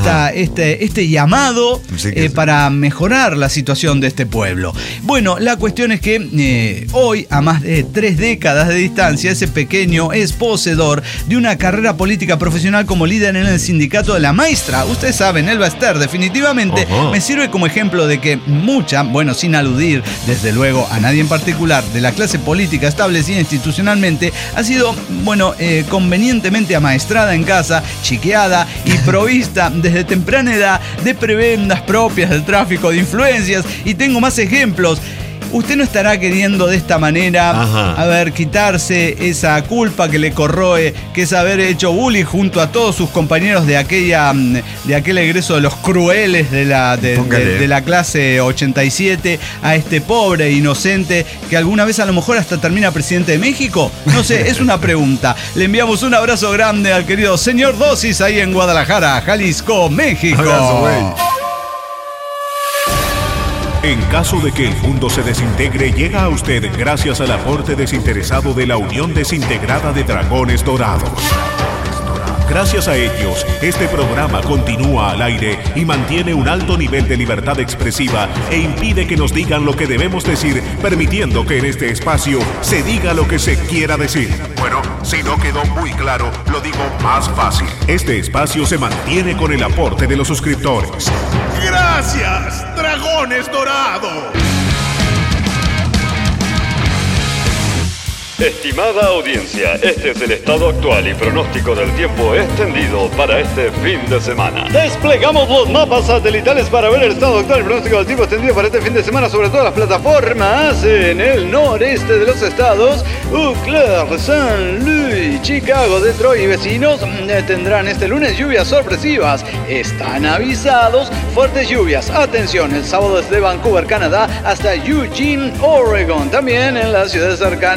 este llamado Sí que sí. para mejorar la situación de este pueblo. Bueno, la cuestión es que hoy, a más de 3 décadas de distancia, ese pequeño es poseedor de una carrera política profesional como líder en el sindicato de la maestra. Ustedes saben, Elba Ester, definitivamente Ajá. me sirve como ejemplo de que mucha, bueno, sin aludir desde luego a nadie en particular, de la clase política establecida institucionalmente, ha sido, bueno, convenientemente amaestrada en casa, chiqueada y provista desde temprana edad de prebendas propias del tráfico de influencias. Y tengo más ejemplos. Usted no estará queriendo de esta manera, a ver, quitarse esa culpa que le corroe, que es haber hecho bullying junto a todos sus compañeros de aquel egreso de los crueles de la clase 87, a este pobre inocente que alguna vez a lo mejor hasta termina presidente de México. No sé, es una pregunta. Le enviamos un abrazo grande al querido señor Dosis ahí en Guadalajara, Jalisco, México. Abrazo, güey. En caso de que el mundo se desintegre, llega a usted gracias al aporte desinteresado de la Unión Desintegrada de Dragones Dorados. Gracias a ellos, este programa continúa al aire y mantiene un alto nivel de libertad expresiva e impide que nos digan lo que debemos decir, permitiendo que en este espacio se diga lo que se quiera decir. Bueno, si no quedó muy claro, lo digo más fácil. Este espacio se mantiene con el aporte de los suscriptores. ¡Gracias, Dragones Dorados! Estimada audiencia, este es el estado actual y pronóstico del tiempo extendido para este fin de semana. Desplegamos los mapas satelitales para ver el estado actual y pronóstico del tiempo extendido para este fin de semana sobre todas las plataformas. En el noreste de los estados, Eau Claire, San Luis, Chicago, Detroit y vecinos tendrán este lunes lluvias sorpresivas. Están avisados fuertes lluvias. Atención, el sábado desde Vancouver, Canadá, hasta Eugene, Oregon. También en las ciudades cercanas a San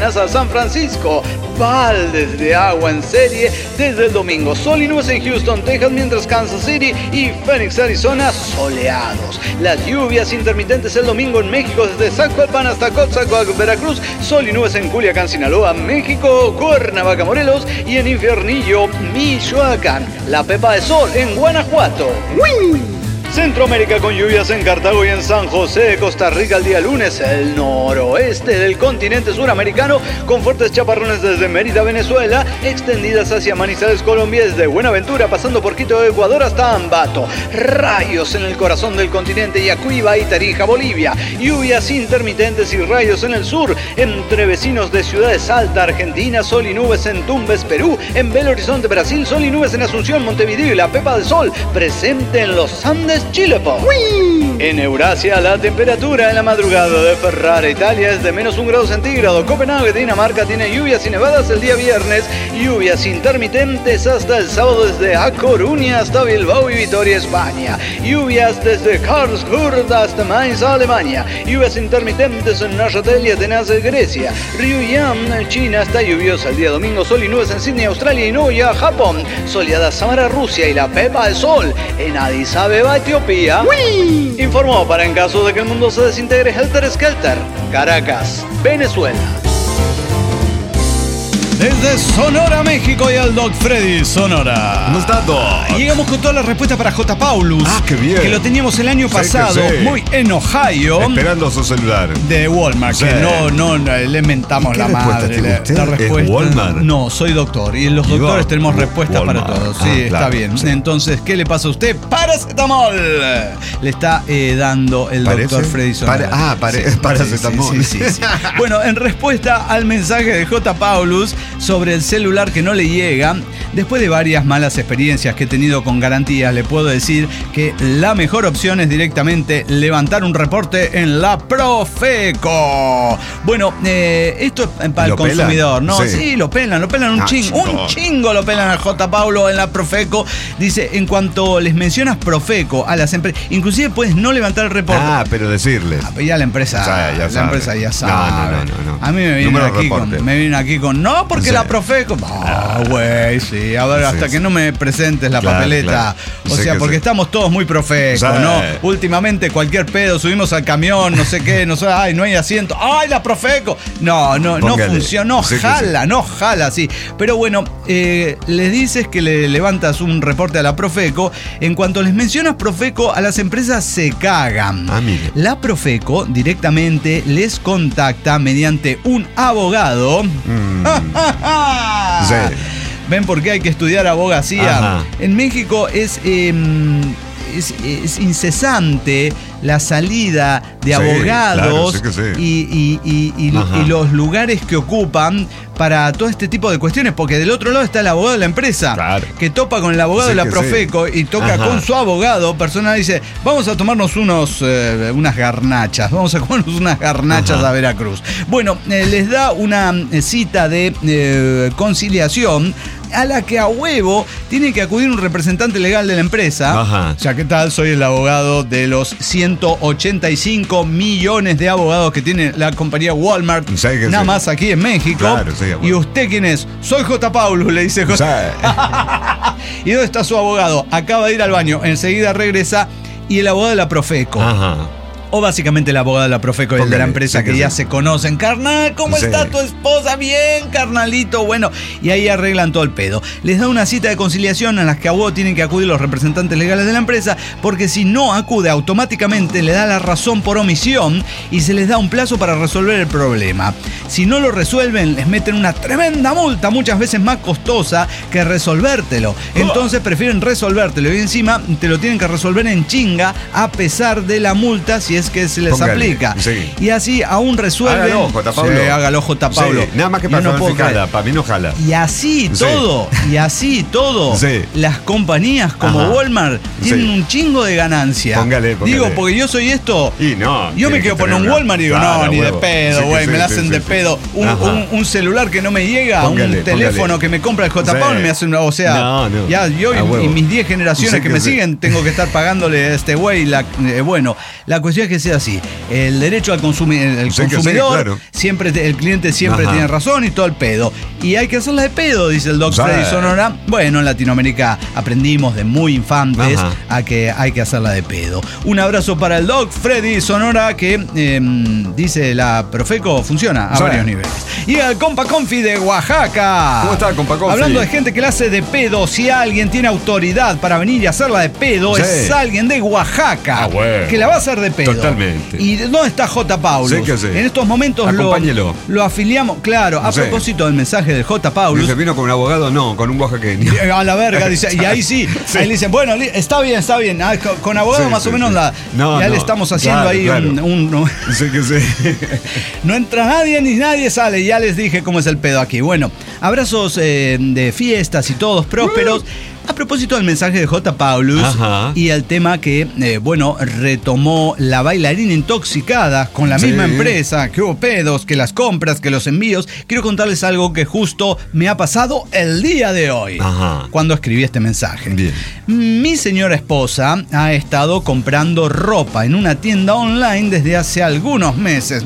San Francisco. Baldes de agua en serie desde el domingo. Sol y nubes en Houston, Texas, mientras Kansas City y Phoenix, Arizona, soleados. Las lluvias intermitentes el domingo en México, desde Zacualpan hasta Coatzacoalcos, Veracruz. Sol y nubes en Culiacán, Sinaloa, México, Cuernavaca, Morelos y en Infiernillo, Michoacán. La Pepa de Sol en Guanajuato. ¡Uy! Centroamérica con lluvias en Cartago y en San José de Costa Rica el día lunes. El noroeste del continente suramericano con fuertes chaparrones desde Mérida, Venezuela, extendidas hacia Manizales, Colombia, desde Buenaventura pasando por Quito, Ecuador hasta Ambato. Rayos en el corazón del continente, Yacuiba y Tarija, Bolivia. Lluvias intermitentes y rayos en el sur, entre vecinos de Ciudad Salta, Argentina. Sol y nubes en Tumbes, Perú. En Belo Horizonte, Brasil. Sol y nubes en Asunción, Montevideo y la Pepa del Sol presente en los Andes, Chile. En Eurasia, la temperatura en la madrugada de Ferrara, Italia, es de -1 grado centígrado. Copenhague, Dinamarca, tiene lluvias y nevadas el día viernes. Lluvias intermitentes hasta el sábado desde A Coruña hasta Bilbao y Vitoria, España. Lluvias desde Karlsruhe hasta Mainz, Alemania. Lluvias intermitentes en Neuchâtel y Atenas, Grecia. Ryuyan, China, está lluviosa el día domingo. Sol y nubes en Sydney, Australia y Nagoya, Japón. Soleada Samara, Rusia y la Pepa del Sol en Addis Abeba, Etiopía. ¡Uy! Informó para en caso de que el mundo se desintegre Helter Skelter, Caracas, Venezuela. Desde Sonora, México y al Doc Freddy Sonora. ¿Cómo está, Doc? Llegamos con todas las respuestas para J. Paulus. Ah, qué bien. Que lo teníamos el año pasado, muy en Ohio. Esperando su celular. De Walmart, sí. Que no le mentamos la madre. ¿Tiene usted? La respuesta. ¿Es Walmart? No, soy doctor. Y los doctores tenemos respuestas Walmart. para todos. Sí, Ah, está claro, bien. sí. Entonces, ¿qué le pasa a usted? ¡Paracetamol! Le está dando el doctor Freddy Sonora. paracetamol. Sí. Bueno, en respuesta al mensaje de J. Paulus sobre el celular que no le llega, después de varias malas experiencias que he tenido con garantías, le puedo decir que la mejor opción es directamente levantar un reporte en la Profeco. Bueno, esto es para el consumidor, ¿no? Sí, lo pelan un chingo lo pelan al J. Paulo en la Profeco. Dice, en cuanto les mencionas Profeco a las empresas, inclusive puedes no levantar el reporte. Ah, pero decirles. Ya la empresa, ya sabe. No. A mí me vienen aquí con no, porque la Profeco. Güey, sí. A ver, hasta que no me presentes la papeleta. O sea, porque estamos todos muy Profeco, ¿no? Últimamente cualquier pedo, subimos al camión, no sé qué, no hay asiento. ¡Ay, la Profeco! No funciona, no jala, sí. Pero bueno, les dices que le levantas un reporte a la Profeco. En cuanto les mencionas Profeco, a las empresas se cagan. Mire. La Profeco directamente les contacta mediante un abogado. Sí. ¿Ven por qué hay que estudiar abogacía? Ajá. En México es incesante la salida de abogados, claro, sí. y los lugares que ocupan para todo este tipo de cuestiones, porque del otro lado está el abogado de la empresa, que topa con el abogado de la Profeco y toca con su abogado personal y dice, vamos a tomarnos unas garnachas, a Veracruz. Bueno, les da una cita de conciliación a la que a huevo tiene que acudir un representante legal de la empresa. Ajá. O sea, ¿qué tal? Soy el abogado de los 185 millones de abogados que tiene la compañía Walmart, nada más aquí en México. Claro, sí, ¿Y usted quién es? Soy J. Paulus, le dice J. ¿Y dónde está su abogado? Acaba de ir al baño, enseguida regresa y el abogado de la Profeco. Ajá. O básicamente el abogado de la Profeco y el de la empresa que ya se conocen. Carnal, ¿cómo está tu esposa? Bien, carnalito. Bueno, y ahí arreglan todo el pedo. Les da una cita de conciliación a las que a huevo tienen que acudir los representantes legales de la empresa, porque si no acude automáticamente le da la razón por omisión y se les da un plazo para resolver el problema. Si no lo resuelven, les meten una tremenda multa, muchas veces más costosa que resolvértelo. Entonces prefieren resolvértelo y encima te lo tienen que resolver en chinga a pesar de la multa, si es que se les aplica. Sí. Y así aún resuelven. Hágalo, J. Pablo. Sí, hágalo, J. Pablo. Sí, nada más que para mí no jala. Y así todo, las compañías como Walmart tienen un chingo de ganancia. Póngale. Digo, porque yo soy esto. Y no. Yo me quiero poner un Walmart y digo, ni de pedo, güey. Me la hacen de pedo. Un celular que no me llega, un teléfono que me compra el J. Pablo me hace una. O sea, ya yo y mis 10 generaciones que me siguen tengo que estar pagándole a este güey. Bueno, la cuestión es es que sea así. El derecho al consumidor, claro. siempre el cliente siempre tiene razón y todo el pedo. Y hay que hacerla de pedo, dice el Doc Freddy Sonora. Bueno, en Latinoamérica aprendimos de muy infantes a que hay que hacerla de pedo. Un abrazo para el Doc Freddy Sonora, que dice la Profeco funciona a varios niveles. Y el Compa Confi de Oaxaca. ¿Cómo está, Compa Confi? Hablando de gente que la hace de pedo, si alguien tiene autoridad para venir y hacerla de pedo, es alguien de Oaxaca. Bueno. Que la va a hacer de pedo. Totalmente. ¿Y dónde está J. Paulus? Sí, que sí. En estos momentos lo afiliamos. Claro, a propósito del mensaje del J. Paulus. Dice, ¿vino con un abogado? No, con un oaxaqueño. A la verga, dice. Y ahí sí. Ahí le dicen, bueno, está bien. Con abogado más o menos ya le estamos haciendo un Sí, que sí. No entra nadie ni nadie sale. Ya les dije cómo es el pedo aquí. Bueno, abrazos de fiestas y todos prósperos. A propósito del mensaje de J. Paulus y el tema que, retomó la bailarina intoxicada con la misma empresa, que hubo pedos, que las compras, que los envíos. Quiero contarles algo que justo me ha pasado el día de hoy, cuando escribí este mensaje. Bien. Mi señora esposa ha estado comprando ropa en una tienda online desde hace algunos meses.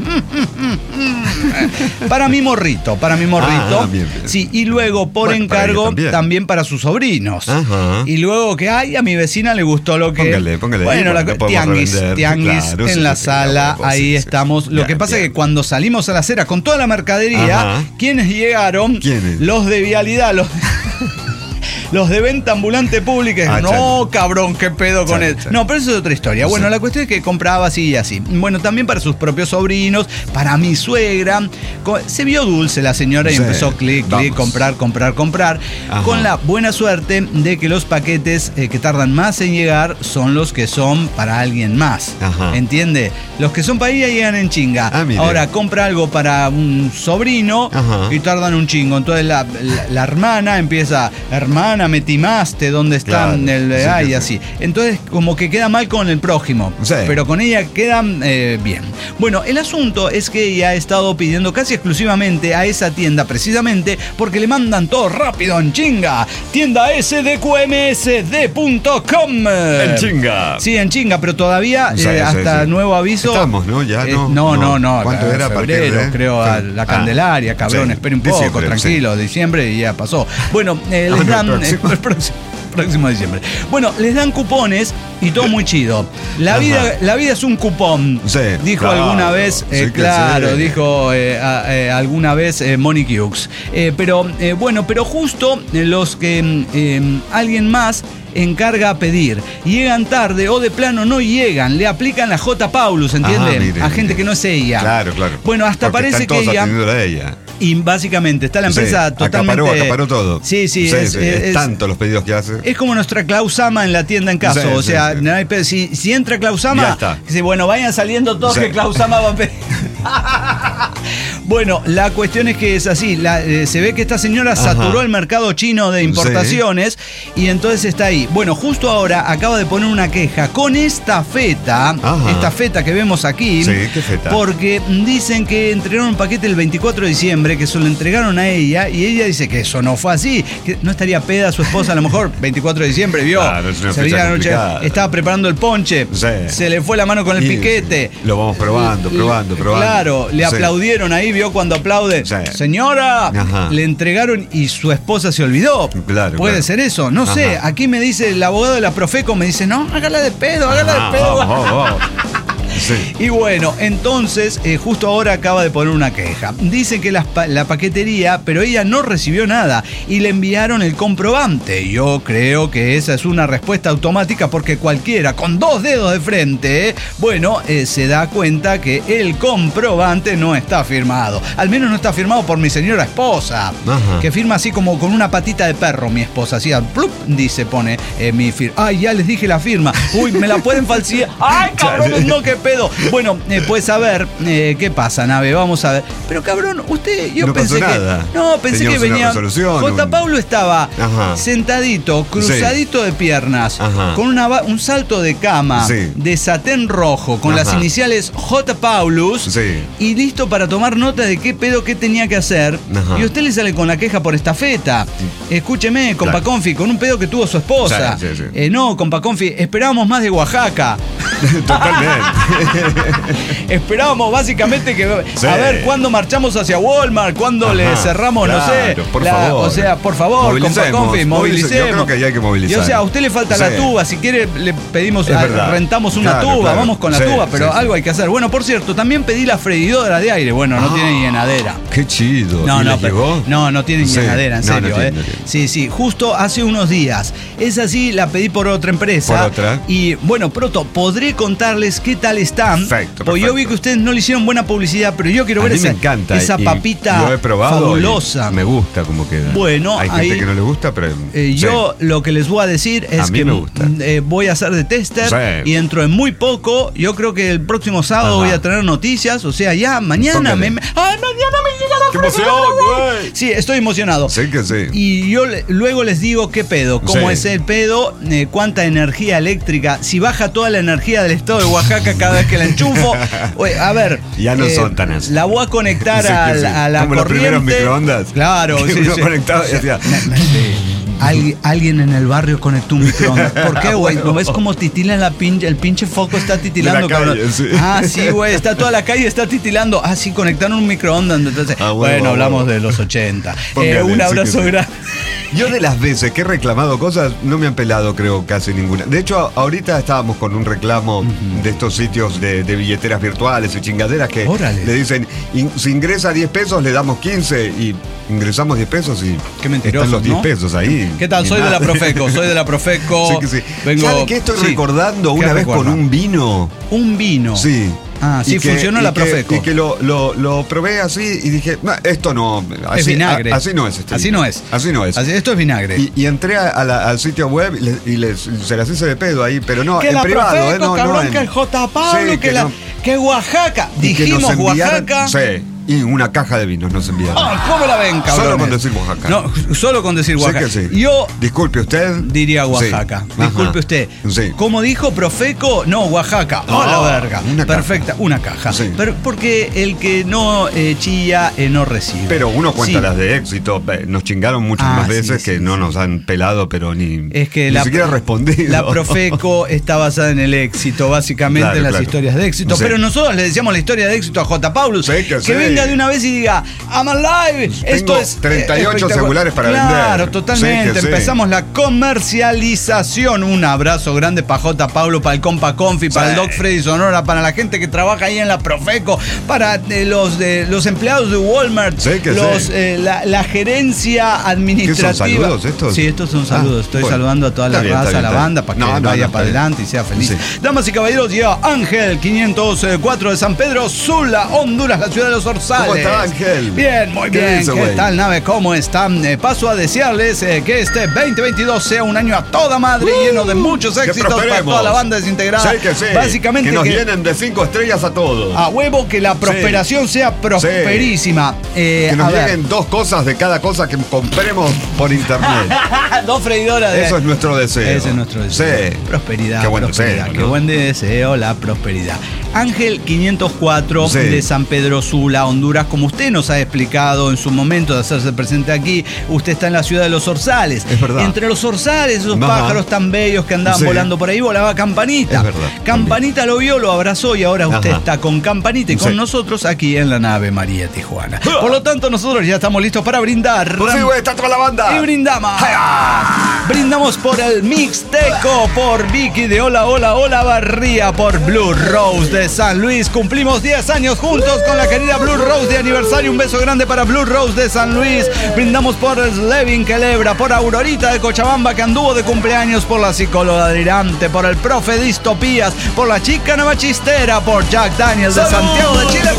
Para mi morrito. Bien. Sí, y luego por encargo también para sus sobrinos. Y luego que a mi vecina le gustó lo que... Póngale. Bueno, tianguis claro, en la sala, ahí estamos. Lo que pasa es que cuando salimos a la acera con toda la mercadería, ¿quiénes llegaron? ¿Quiénes? Los de vialidad, los de venta ambulante pública. No, cabrón, qué pedo con él. No, pero eso es otra historia. Bueno, la cuestión es que compraba así y así. Bueno, también para sus propios sobrinos, para mi suegra. Se vio dulce la señora y empezó clic, comprar. Con la buena suerte de que los paquetes que tardan más en llegar son los que son para alguien más. ¿Entiende? Los que son para ella llegan en chinga. Ahora compra algo para un sobrino y tardan un chingo. Entonces la hermana empieza, hermana, me timaste, ¿dónde están? Y así. Entonces, como que queda mal con el prójimo, pero con ella quedan bien. Bueno, el asunto es que ella ha estado pidiendo casi exclusivamente a esa tienda, precisamente porque le mandan todo rápido, en chinga. Tienda sdqmsd.com. En chinga. Sí, en chinga, pero todavía hasta nuevo aviso. Estamos, ¿no? Ya no. No. ¿Cuánto era? Febrero, creo, a la Candelaria, cabrón. Espere un poco, tranquilo. Diciembre y ya pasó. Bueno, les dan... próximo diciembre. Bueno, les dan cupones y todo muy chido. La vida es un cupón. Dijo alguna vez, dijo alguna vez Monique Hughes. Pero justo los que alguien más encarga a pedir, llegan tarde o de plano no llegan, le aplican la J. Paulus, ¿entiende? A gente que no es ella. Claro. Bueno, hasta porque parece que ella. Y básicamente está la empresa totalmente... Acaparó todo. Sí. Es tanto los pedidos que hace. Es como nuestra Klausama en la tienda en caso. No hay pedo. Si entra Klausama, dice, bueno, vayan saliendo todos que Klausama va a pedir. Bueno, la cuestión es que es así. Se ve que esta señora saturó el mercado chino de importaciones y entonces está ahí. Bueno, justo ahora acaba de poner una queja con esta feta que vemos aquí. Sí, ¿qué feta? Porque dicen que entregaron un paquete el 24 de diciembre, que se lo entregaron a ella y ella dice que eso no fue así, que no estaría peda su esposa a lo mejor 24 de diciembre, vio. Claro, es una fecha complicada. Estaba preparando el ponche, se le fue la mano con el piquete. Lo vamos probando. Claro, le aplaudieron ahí, vio cuando aplaude. Señora, le entregaron y su esposa se olvidó. Puede ser eso, no sé. Aquí me dice el abogado de la Profeco, me dice, no, hágala de pedo. Y bueno, entonces justo ahora acaba de poner una queja. Dicen que la paquetería, pero ella no recibió nada y le enviaron el comprobante. Yo creo que esa es una respuesta automática porque cualquiera con 2 dedos de frente, se da cuenta que el comprobante no está firmado. Al menos no está firmado por mi señora esposa, que firma así como con una patita de perro, mi esposa. Así, plup, dice, pone mi firma. Ay, ya les dije la firma. Uy, me la pueden falsificar. Ay, cabrón, no, qué pedo. Bueno, pues a ver, ¿qué pasa, Nave? Vamos a ver. Pero cabrón, no pensé nada. No, pensé que venía. J. Paulo estaba sentadito, cruzadito de piernas, con un salto de cama de satén rojo, con las iniciales J. Paulus, y listo para tomar nota de qué pedo que tenía que hacer. Y usted le sale con la queja por esta feta. Escúcheme, compa Confi, con un pedo que tuvo su esposa. No, compa Confi, esperábamos más de Oaxaca. Totalmente. Esperábamos básicamente que a ver cuándo marchamos hacia Walmart, cuándo le cerramos, claro, no sé. por favor. O sea, por favor, movilicemos. Yo creo que hay que movilizar. Y o sea, a usted le falta la tuba, si quiere le pedimos, rentamos una tuba, vamos con la tuba, pero algo hay que hacer. Bueno, por cierto, también pedí la freidora de aire. Bueno, no tiene llenadera. Qué chido. No, ¿Y no, les llegó? No tiene llenadera, en serio. No tiene. Sí, justo hace unos días. Esa sí la pedí por otra empresa. Por otra. Y bueno, pronto podré contarles qué tal están. Perfecto. Porque yo vi que ustedes no le hicieron buena publicidad, pero yo quiero ver me encanta. esa papita lo he probado fabulosa. Me gusta cómo queda. Bueno, hay gente que no le gusta, pero yo lo que les voy a decir es que voy a hacer de tester y dentro de muy poco, yo creo que el próximo sábado voy a tener noticias, o sea, ya mañana mañana me llega la ¡Qué emoción, güey! Sí, estoy emocionado. Sí que sí. Y yo luego les digo qué pedo, cómo es el pedo, cuánta energía eléctrica, si baja toda la energía del estado de Oaxaca cada vez que la enchufo. A ver. Ya no son tan así. La voy a conectar a la como corriente. Los primeros microondas. Claro, que uno conectaba y decía. Alguien en el barrio conectó un microondas. ¿Por qué, güey? ¿No ves cómo titila el pinche foco está titilando, cabrón? Sí, güey, está toda la calle, está titilando. Sí, conectaron un microondas. Entonces, bueno, hablamos de los 80. Un abrazo grande. Yo de las veces que he reclamado cosas, no me han pelado, creo, casi ninguna. De hecho, ahorita estábamos con un reclamo de estos sitios de billeteras virtuales y chingaderas que le dicen, si ingresa 10 pesos, le damos 15 y ingresamos 10 pesos y qué mentiroso, están los 10 pesos ahí. ¿Qué tal? Soy de la Profeco. Sí que sí. ¿Sabe qué estoy recordando una vez con un vino? ¿Un vino? Sí. Sí, funcionó la Profeco. Y que lo probé así y dije, no, esto no. Así, es vinagre. Así no es este Así vino. no es. Así no es. Esto es vinagre. Y entré al sitio web y se las hice de pedo ahí, pero no, que en la privado. Profeco, cabrón, que el J. Pablo, que Oaxaca. Dijimos Oaxaca. Sí. Y una caja de vinos nos enviaron. ¿Cómo la ven, cabrón? Solo con decir Oaxaca. No, solo con decir Oaxaca. Sí que sí. Yo disculpe usted. Diría Oaxaca. Sí. Disculpe usted. Sí. Como dijo Profeco, no, Oaxaca. La verga. Perfecta, una caja. Sí. Pero porque el que no chilla no recibe. Pero uno cuenta las de éxito. Nos chingaron muchas más veces que no nos han pelado, pero ni siquiera respondido. La Profeco está basada en el éxito, básicamente en las historias de éxito. Pero nosotros le decíamos la historia de éxito a J. Paulus. Que venga de una vez y diga, I'm alive. Esto es 38 celulares para vender. Claro, totalmente. Empezamos la comercialización. Un abrazo grande para J. Pablo, para el compa Confi, para el Doc Freddy Sonora, para la gente que trabaja ahí en la Profeco, para los empleados de Walmart, la gerencia administrativa. ¿Qué son saludos estos? Sí, estos son saludos. Estoy saludando a toda la raza, a la banda, para que vaya para adelante y sea feliz. Damas y caballeros, llega Ángel 504 de San Pedro Sula, Honduras, la ciudad de los Orzales. ¿Cómo está, Ángel? Bien, muy bien. ¿Qué tal, nave? ¿Cómo están? Paso a desearles que este 2022 sea un año a toda madre, lleno de muchos éxitos para toda la banda desintegrada. Básicamente que nos llenen de 5 estrellas a todos. A huevo, que la prosperación sea prosperísima. Que nos lleguen 2 cosas de cada cosa que compremos por internet. 2 freidoras. Eso es nuestro deseo. Ese es nuestro deseo. Sí. Prosperidad. Qué buen prosperidad. deseo, Qué buen deseo, la prosperidad. Ángel 504 de San Pedro Sula, Honduras, como usted nos ha explicado en su momento de hacerse presente aquí, usted está en la ciudad de los Orzales. Es verdad. Entre los Orzales, esos pájaros tan bellos que andaban volando por ahí, volaba Campanita. Es verdad. Campanita lo vio, lo abrazó y ahora usted está con Campanita y con nosotros aquí en la nave María Tijuana. Por lo tanto, nosotros ya estamos listos para brindar. Pues sí, güey, está toda la banda. Y brindamos. Brindamos por el Mixteco, por Vicky de Hola, Hola, Hola Barría, por Blue Rose de San Luis. Cumplimos 10 años juntos con la querida Blue Rose de aniversario. Un beso grande para Blue Rose de San Luis. Brindamos por Slevin Quelebra, por Aurorita de Cochabamba que anduvo de cumpleaños, por la psicóloga delirante, por el profe Distopías, por la chica Navachistera, por Jack Daniels de Santiago de Chile.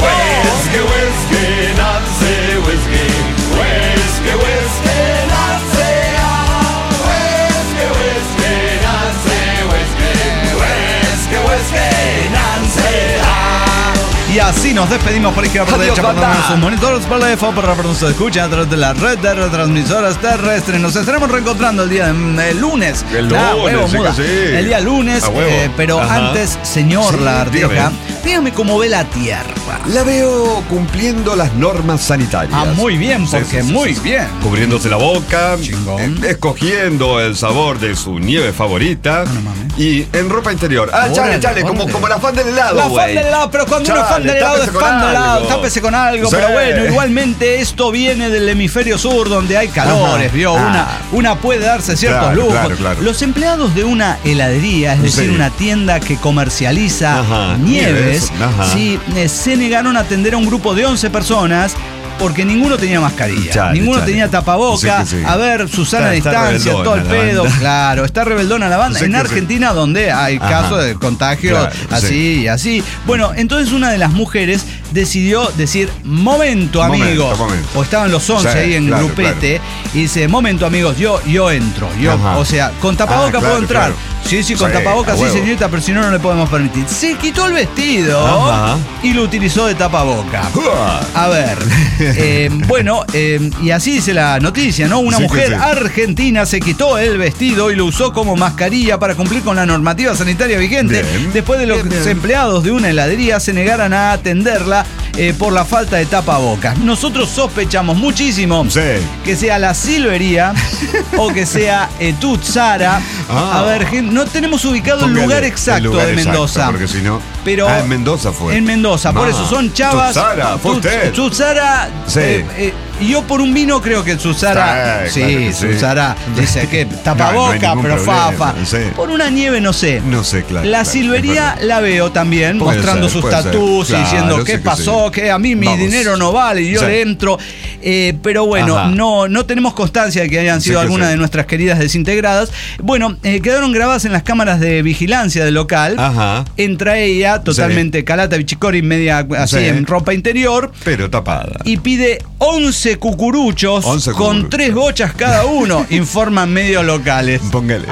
Y así nos despedimos por izquierda, por derecha, por sus monitores, por teléfono, por la nos escucha a través de la red de retransmisoras terrestres. Nos estaremos reencontrando el día de lunes. El día lunes, pero antes, señor La Ardega, Dígame cómo ve la Tierra. La veo cumpliendo las normas sanitarias. Ah, muy bien, porque muy bien. Cubriéndose la boca, Chingón. escogiendo el sabor de su nieve favorita no mames. y en ropa interior. Órale, Chale, como órale. la fan del helado, La güey. fan del helado, pero cuando uno es fan Chale, del helado es tápese con fan del helado, algo. tápese con algo, Sí. pero bueno, igualmente esto viene del hemisferio sur donde hay calores, Ajá. ¿vio? Una puede darse ciertos Claro, lujos. claro. Los empleados de una heladería, es decir, Sí. una tienda que comercializa Ajá, nieves, ajá. sí, se negaron a atender a un grupo de 11 personas. Porque ninguno tenía mascarilla, ninguno tenía tapaboca. Sí. A ver, Susana Está distancia, rebeldona todo el la pedo. banda. Claro, está rebeldona la banda. Sí, En que sí. Argentina, donde hay Ajá. casos de contagio Claro, así sí. y así. Bueno, entonces una de las mujeres decidió decir, momento, amigos. Momento. O estaban los 11 Sí, ahí en claro, grupete. Y dice, momento, amigos, yo entro. Ajá. O sea, con tapaboca Claro, puedo entrar. claro. Sí, con Sí, tapaboca, a sí, huevo. señorita, pero si no, no le podemos permitir. Se quitó el vestido Ajá. y lo utilizó de tapaboca. Uah. A ver, y así dice la noticia, ¿no? Una Sí, mujer que sí. argentina se quitó el vestido y lo usó como mascarilla para cumplir con la normativa sanitaria vigente, Bien. después de los Bien. empleados de una heladería se negaran a atenderla por la falta de tapabocas. Nosotros sospechamos muchísimo Sí. que sea la Silvería o que sea Tutsara. Ah. A ver, gente, no tenemos ubicado el Póngale lugar exacto lugar de Mendoza. exacto, porque si no. Pero en Mendoza fue. En Mendoza, por Ah, eso son chavas. Tutsara, fue usted. Tutsara. Sí. Y yo por un vino creo que Tutsara. Sí, claro que sí. Tutsara dice que tapaboca, No hay ningún pero problema, fafa. sí. Por una nieve no sé. No sé, claro. La claro, Silvería es verdad. la veo también, Puede mostrando ser, sus puede ser. tatús y Claro, diciendo sí qué que pasó, sí. que a mí mi Vamos. dinero no vale y yo Sí. le entro. Pero bueno, Ajá. no tenemos constancia de que hayan sido Sí que algunas sí. de nuestras queridas desintegradas. Bueno, quedaron grabadas en las cámaras de vigilancia del local. Ajá. Entra ella, totalmente calata, bichicori, media así Sí. en ropa interior. Pero tapada. Y pide 11 cucuruchos 11 con cucuruchos. 3 bochas cada uno, informan medios locales. Póngale.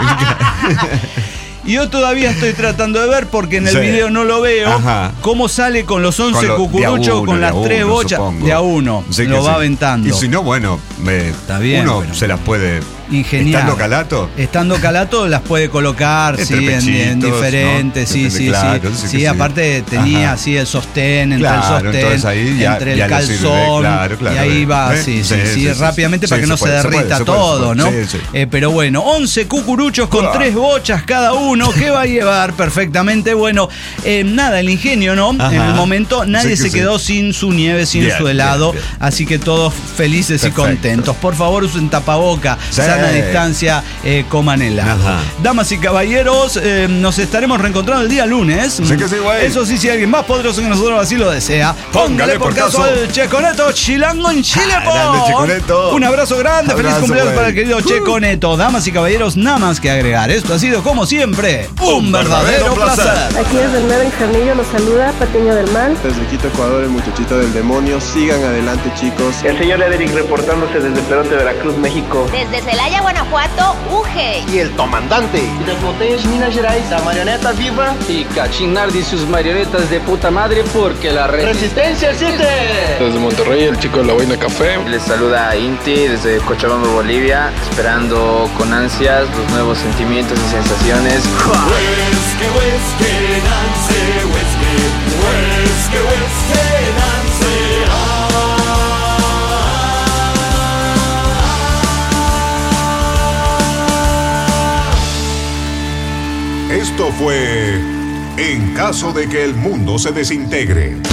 Y yo todavía estoy tratando de ver, porque en el Sí. video no lo veo, Ajá. cómo sale con los 11 Con lo- cucuruchos, de a uno, con las de a 3 uno, bochas. supongo. De a uno, Sí que lo va sí. aventando. Y si no, bueno, Está bien, uno bueno. se las puede. Ingeniar. Estando calato. Estando calato las puede colocar, Entre sí, en pechitos, diferentes, ¿no? sí, Depende, sí, claro, sí. sí que Sí, sí. aparte tenía Ajá. así el sostén, entre Claro, el sostén, entonces ahí ya- entre ya el le calzón, sirve, claro, y ahí va, ¿eh? sí, rápidamente para Sí, que no se puede, derrita se puede, todo, ¿no? Sí, sí. Pero bueno, 11 cucuruchos con Uah. 3 bochas cada uno, que va a llevar perfectamente. Bueno, nada, el ingenio, ¿no? Ajá. En el momento nadie Sí que se quedó sí. sin su nieve, sin Bien, su helado, bien, bien. así que todos felices Perfecto. y contentos. Por favor, usen tapaboca, Sí. sana distancia, coman helado. Ajá. Damas y caballeros, nos estaremos reencontrando el día lunes. Sí que sí, güey. Eso sí, si alguien más poderoso que nosotros así lo desea, póngale por caso al Checoneto Chilango en Chile, po. Grande, Checoneto. Un abrazo grande, feliz Abrazo, cumpleaños güey. para el querido Checoneto. Damas y caballeros, nada más que agregar. Esto ha sido, como siempre, un verdadero placer. Aquí desde el Nuevo Ingenillo los saluda Patiño del Mal. Desde Quito, Ecuador, el muchachito del demonio. Sigan adelante, chicos. El señor Ederic reportándose desde Perote, Veracruz, México. Desde Celaya, Guanajuato, UGE. Y el comandante. Das Montanhas, Minas Gerais, la marioneta viva. Y cachinar de sus marionetas de puta madre porque la ¡Resistencia existe! Desde Monterrey, el chico de la boina café. Les saluda Inti desde Cochabamba, Bolivia, esperando con ansias los nuevos sentimientos y sensaciones. Esto fue En caso de que el mundo se desintegre.